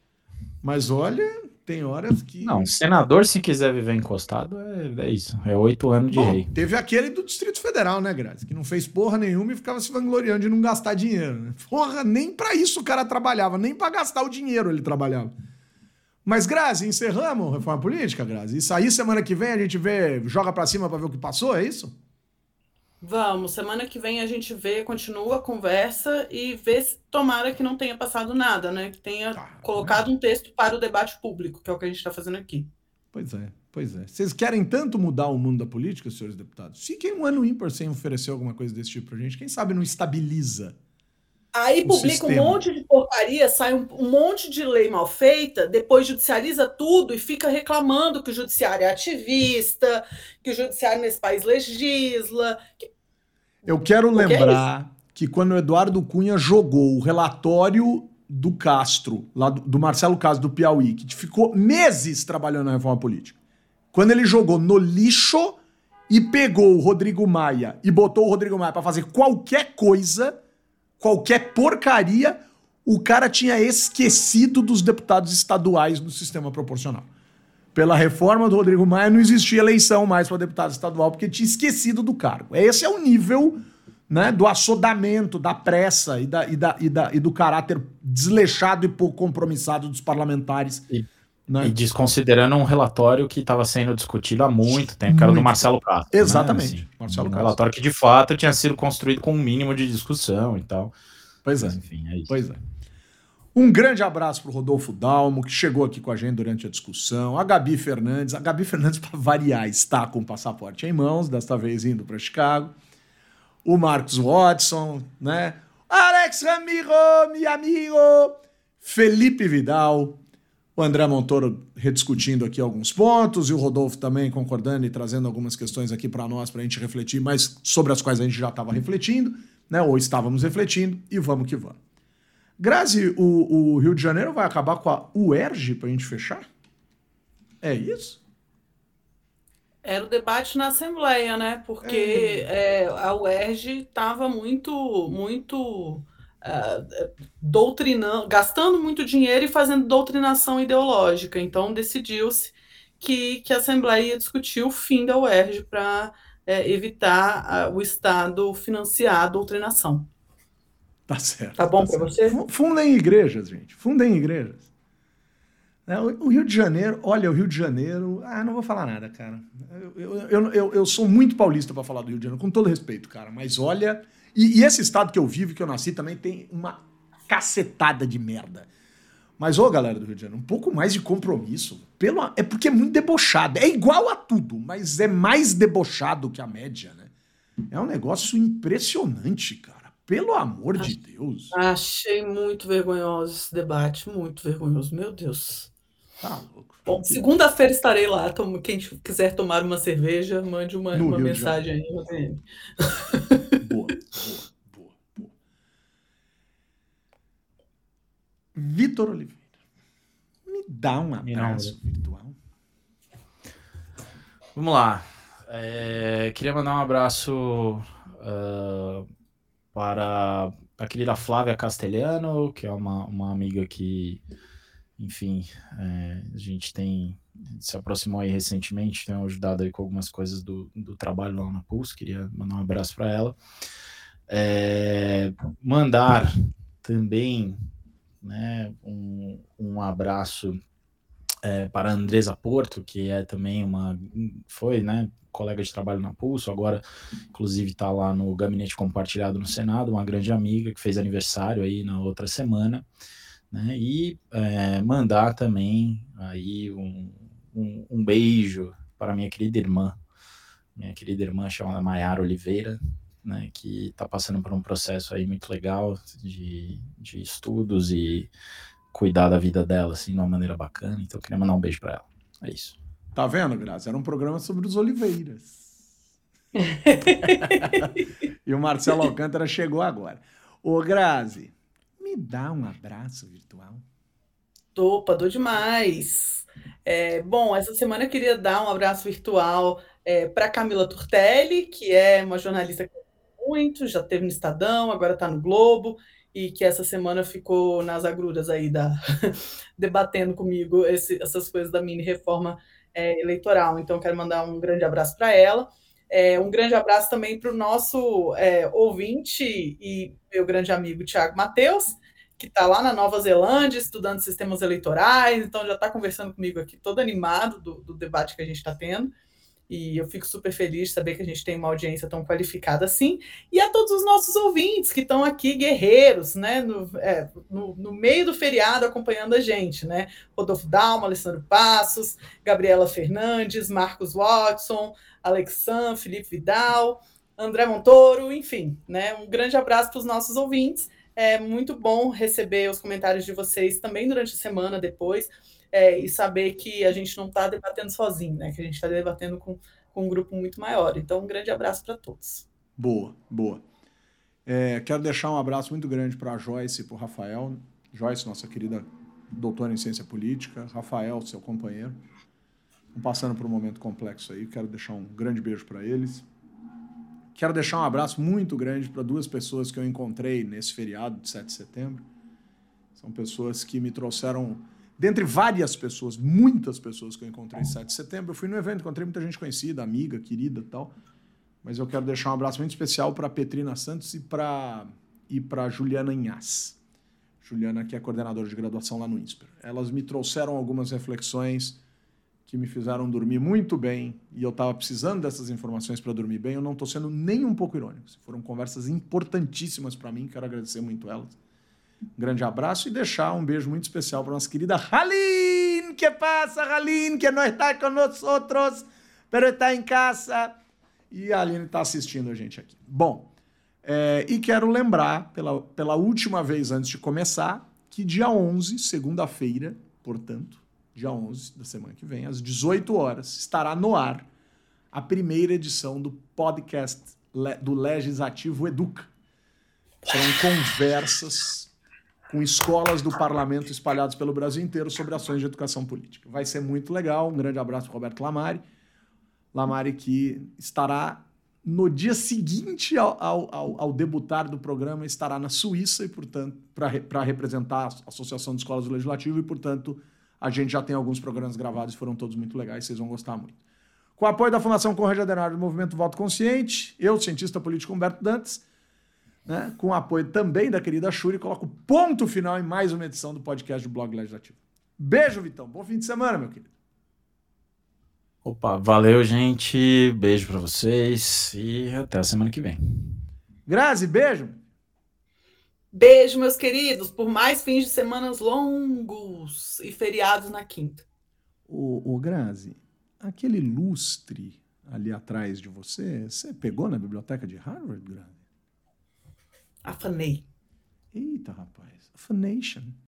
Mas olha... Tem horas que... Não, senador, se quiser viver encostado, é, é isso. É oito anos de Bom, rei. teve aquele do Distrito Federal, né, Grazi? Que não fez porra nenhuma e ficava se vangloriando de não gastar dinheiro, né? Porra, nem pra isso o cara trabalhava, nem pra gastar o dinheiro ele trabalhava. Mas, Grazi, encerramos a reforma política, Grazi? Isso aí, semana que vem, a gente vê, joga pra cima pra ver o que passou, é isso? Vamos, semana que vem a gente vê, continua a conversa e vê se tomara que não tenha passado nada, né? Que tenha tá, colocado né? um texto para o debate público, que é o que a gente está fazendo aqui. Pois é, pois é. Vocês querem tanto mudar o mundo da política, senhores deputados? Fiquem um ano ímpar sem oferecer alguma coisa desse tipo pra gente. Quem sabe não estabiliza. Aí publica sistema. um monte de porcaria, sai um, um monte de lei mal feita, depois judicializa tudo e fica reclamando que o judiciário é ativista, que o judiciário nesse país legisla. Que... Eu quero lembrar que, é que quando o Eduardo Cunha jogou o relatório do Castro, lá do, do Marcelo Castro do Piauí, que ficou meses trabalhando na reforma política, quando ele jogou no lixo e pegou o Rodrigo Maia e botou o Rodrigo Maia para fazer qualquer coisa... Qualquer porcaria, o cara tinha esquecido dos deputados estaduais no sistema proporcional. Pela reforma do Rodrigo Maia, não existia eleição mais para deputado estadual, porque tinha esquecido do cargo. Esse é o nível, né, do assodamento, da pressa e, da, e, da, e, da, e do caráter desleixado e pouco compromissado dos parlamentares. E, né? e desconsiderando um relatório que estava sendo discutido há muito tempo, que era do Marcelo Castro. Exatamente. Né? Assim, Marcelo um Castro. relatório que, de fato, tinha sido construído com um mínimo de discussão e tal. Pois é. Mas, enfim, é isso. Pois é. Um grande abraço pro Rodolfo Dalmo, que chegou aqui com a gente durante a discussão. A Gabi Fernandes. A Gabi Fernandes, para variar, está com o passaporte em mãos, desta vez indo para Chicago. O Marcos Watson, né? Alex Ramiro, meu amigo. Felipe Vidal. O André Montoro rediscutindo aqui alguns pontos e o Rodolfo também concordando e trazendo algumas questões aqui para nós, para a gente refletir, mas sobre as quais a gente já estava refletindo, né? Ou estávamos refletindo, e vamos que vamos. Grazi, o, o Rio de Janeiro vai acabar com a U E R J para a gente fechar? É isso? Era o debate na Assembleia, né? Porque é. É, a U E R J estava muito, muito uh, doutrinando, gastando muito dinheiro e fazendo doutrinação ideológica. Então decidiu-se que, que a Assembleia ia discutir o fim da U E R J para é, evitar uh, o Estado financiar a doutrinação. Tá certo. Tá bom tá para você? Fundem igrejas, gente. Fundem igrejas. O Rio de Janeiro, olha, o Rio de Janeiro... Ah, não vou falar nada, cara. Eu, eu, eu, eu sou muito paulista para falar do Rio de Janeiro, com todo respeito, cara. Mas olha... E, e esse estado que eu vivo, que eu nasci, também tem uma cacetada de merda. Mas, ô, galera do Rio de Janeiro, um pouco mais de compromisso. Pelo, é porque é muito debochado. É igual a tudo, mas é mais debochado que a média, né? É um negócio impressionante, cara. Pelo amor de Deus. Achei muito vergonhoso esse debate. Muito vergonhoso. Meu Deus. Tá louco. Bom, segunda-feira estarei lá. Quem quiser tomar uma cerveja, mande uma, uma mensagem aí no D M. Boa, boa, boa, boa. Vitor Oliveira, me dá um abraço Não, virtual. Vamos lá. É, queria mandar um abraço uh, para a querida Flávia Castelhano, que é uma, uma amiga que, enfim, é, a gente tem se aproximou aí recentemente, tem ajudado aí com algumas coisas do, do trabalho lá na Pulse. Queria mandar um abraço para ela. É, mandar também, né, um, um abraço é, para a Andresa Porto, que é também uma, foi, né, colega de trabalho na Pulso, agora inclusive está lá no Gabinete Compartilhado no Senado, uma grande amiga que fez aniversário aí na outra semana, né, e é, mandar também aí um, um, um beijo para minha querida irmã, minha querida irmã chamada Maiara Oliveira, né, que está passando por um processo aí muito legal de, de estudos e cuidar da vida dela, assim, de uma maneira bacana. Então eu queria mandar um beijo para ela. É isso. Tá vendo, Grazi? Era um programa sobre os Oliveiras. E o Marcelo Alcântara chegou agora. Ô, Grazi, me dá um abraço virtual. Opa, dou demais. É, bom, essa semana eu queria dar um abraço virtual é, para Camila Turtelli, que é uma jornalista que eu gosto muito, já esteve no Estadão, agora está no Globo, e que essa semana ficou nas agruras aí, da, debatendo comigo esse, essas coisas da mini-reforma é, eleitoral. Então, quero mandar um grande abraço para ela. É, um grande abraço também para o nosso é, ouvinte e meu grande amigo Tiago Matheus, que está lá na Nova Zelândia estudando sistemas eleitorais, então já está conversando comigo aqui, todo animado do, do debate que a gente está tendo, e eu fico super feliz de saber que a gente tem uma audiência tão qualificada assim, e a todos os nossos ouvintes que estão aqui, guerreiros, né, no, é, no, no meio do feriado acompanhando a gente, né, Rodolfo Dalma, Alessandro Passos, Gabriela Fernandes, Marcos Watson, Alexandre, Felipe Vidal, André Montoro, enfim, né, um grande abraço para os nossos ouvintes. É muito bom receber os comentários de vocês também durante a semana depois, é, e saber que a gente não está debatendo sozinho, né? Que a gente está debatendo com, com um grupo muito maior. Então, um grande abraço para todos. Boa, boa. É, quero deixar um abraço muito grande para a Joyce e para o Rafael. Joyce, nossa querida doutora em ciência política. Rafael, seu companheiro. Estão passando por um momento complexo aí. Quero deixar um grande beijo para eles. Quero deixar um abraço muito grande para duas pessoas que eu encontrei nesse feriado de sete de setembro. São pessoas que me trouxeram, dentre várias pessoas, muitas pessoas que eu encontrei em sete de setembro, eu fui no evento, encontrei muita gente conhecida, amiga, querida e tal, mas eu quero deixar um abraço muito especial para a Petrina Santos e para e para Juliana Inhas. Juliana, que é coordenadora de graduação lá no INSPER. Elas me trouxeram algumas reflexões que me fizeram dormir muito bem, e eu estava precisando dessas informações para dormir bem. Eu não estou sendo nem um pouco irônico. Foram conversas importantíssimas para mim, quero agradecer muito elas. Um grande abraço e deixar um beijo muito especial para nossa querida Haline. Que passa, Haline? Que não está com nós outros, pero está em casa. E a Aline está assistindo a gente aqui. Bom, é, e quero lembrar, pela, pela última vez antes de começar, que dia onze, segunda-feira, portanto, dia onze da semana que vem, às dezoito horas, estará no ar a primeira edição do podcast do Legislativo Educa. Serão conversas com escolas do parlamento espalhadas pelo Brasil inteiro sobre ações de educação política. Vai ser muito legal. Um grande abraço para o Roberto Lamari. Lamari que estará no dia seguinte ao, ao, ao debutar do programa, estará na Suíça e, portanto, para representar a Associação de Escolas do Legislativo e, portanto, a gente já tem alguns programas gravados, foram todos muito legais, vocês vão gostar muito. Com o apoio da Fundação Conrad Adenauer do Movimento Voto Consciente, eu, cientista político Humberto Dantas, né, com o apoio também da querida Shuri, coloco ponto final em mais uma edição do podcast do Blog Legislativo. Beijo, Vitão. Bom fim de semana, meu querido. Opa, valeu, gente. Beijo pra vocês e até a semana que vem. Grazi, beijo. Beijo, meus queridos, por mais fins de semanas longos e feriados na quinta. Ô, ô Grazi, aquele lustre ali atrás de você, você pegou na biblioteca de Harvard, Grazi? Afanei. Eita, rapaz. Afanation.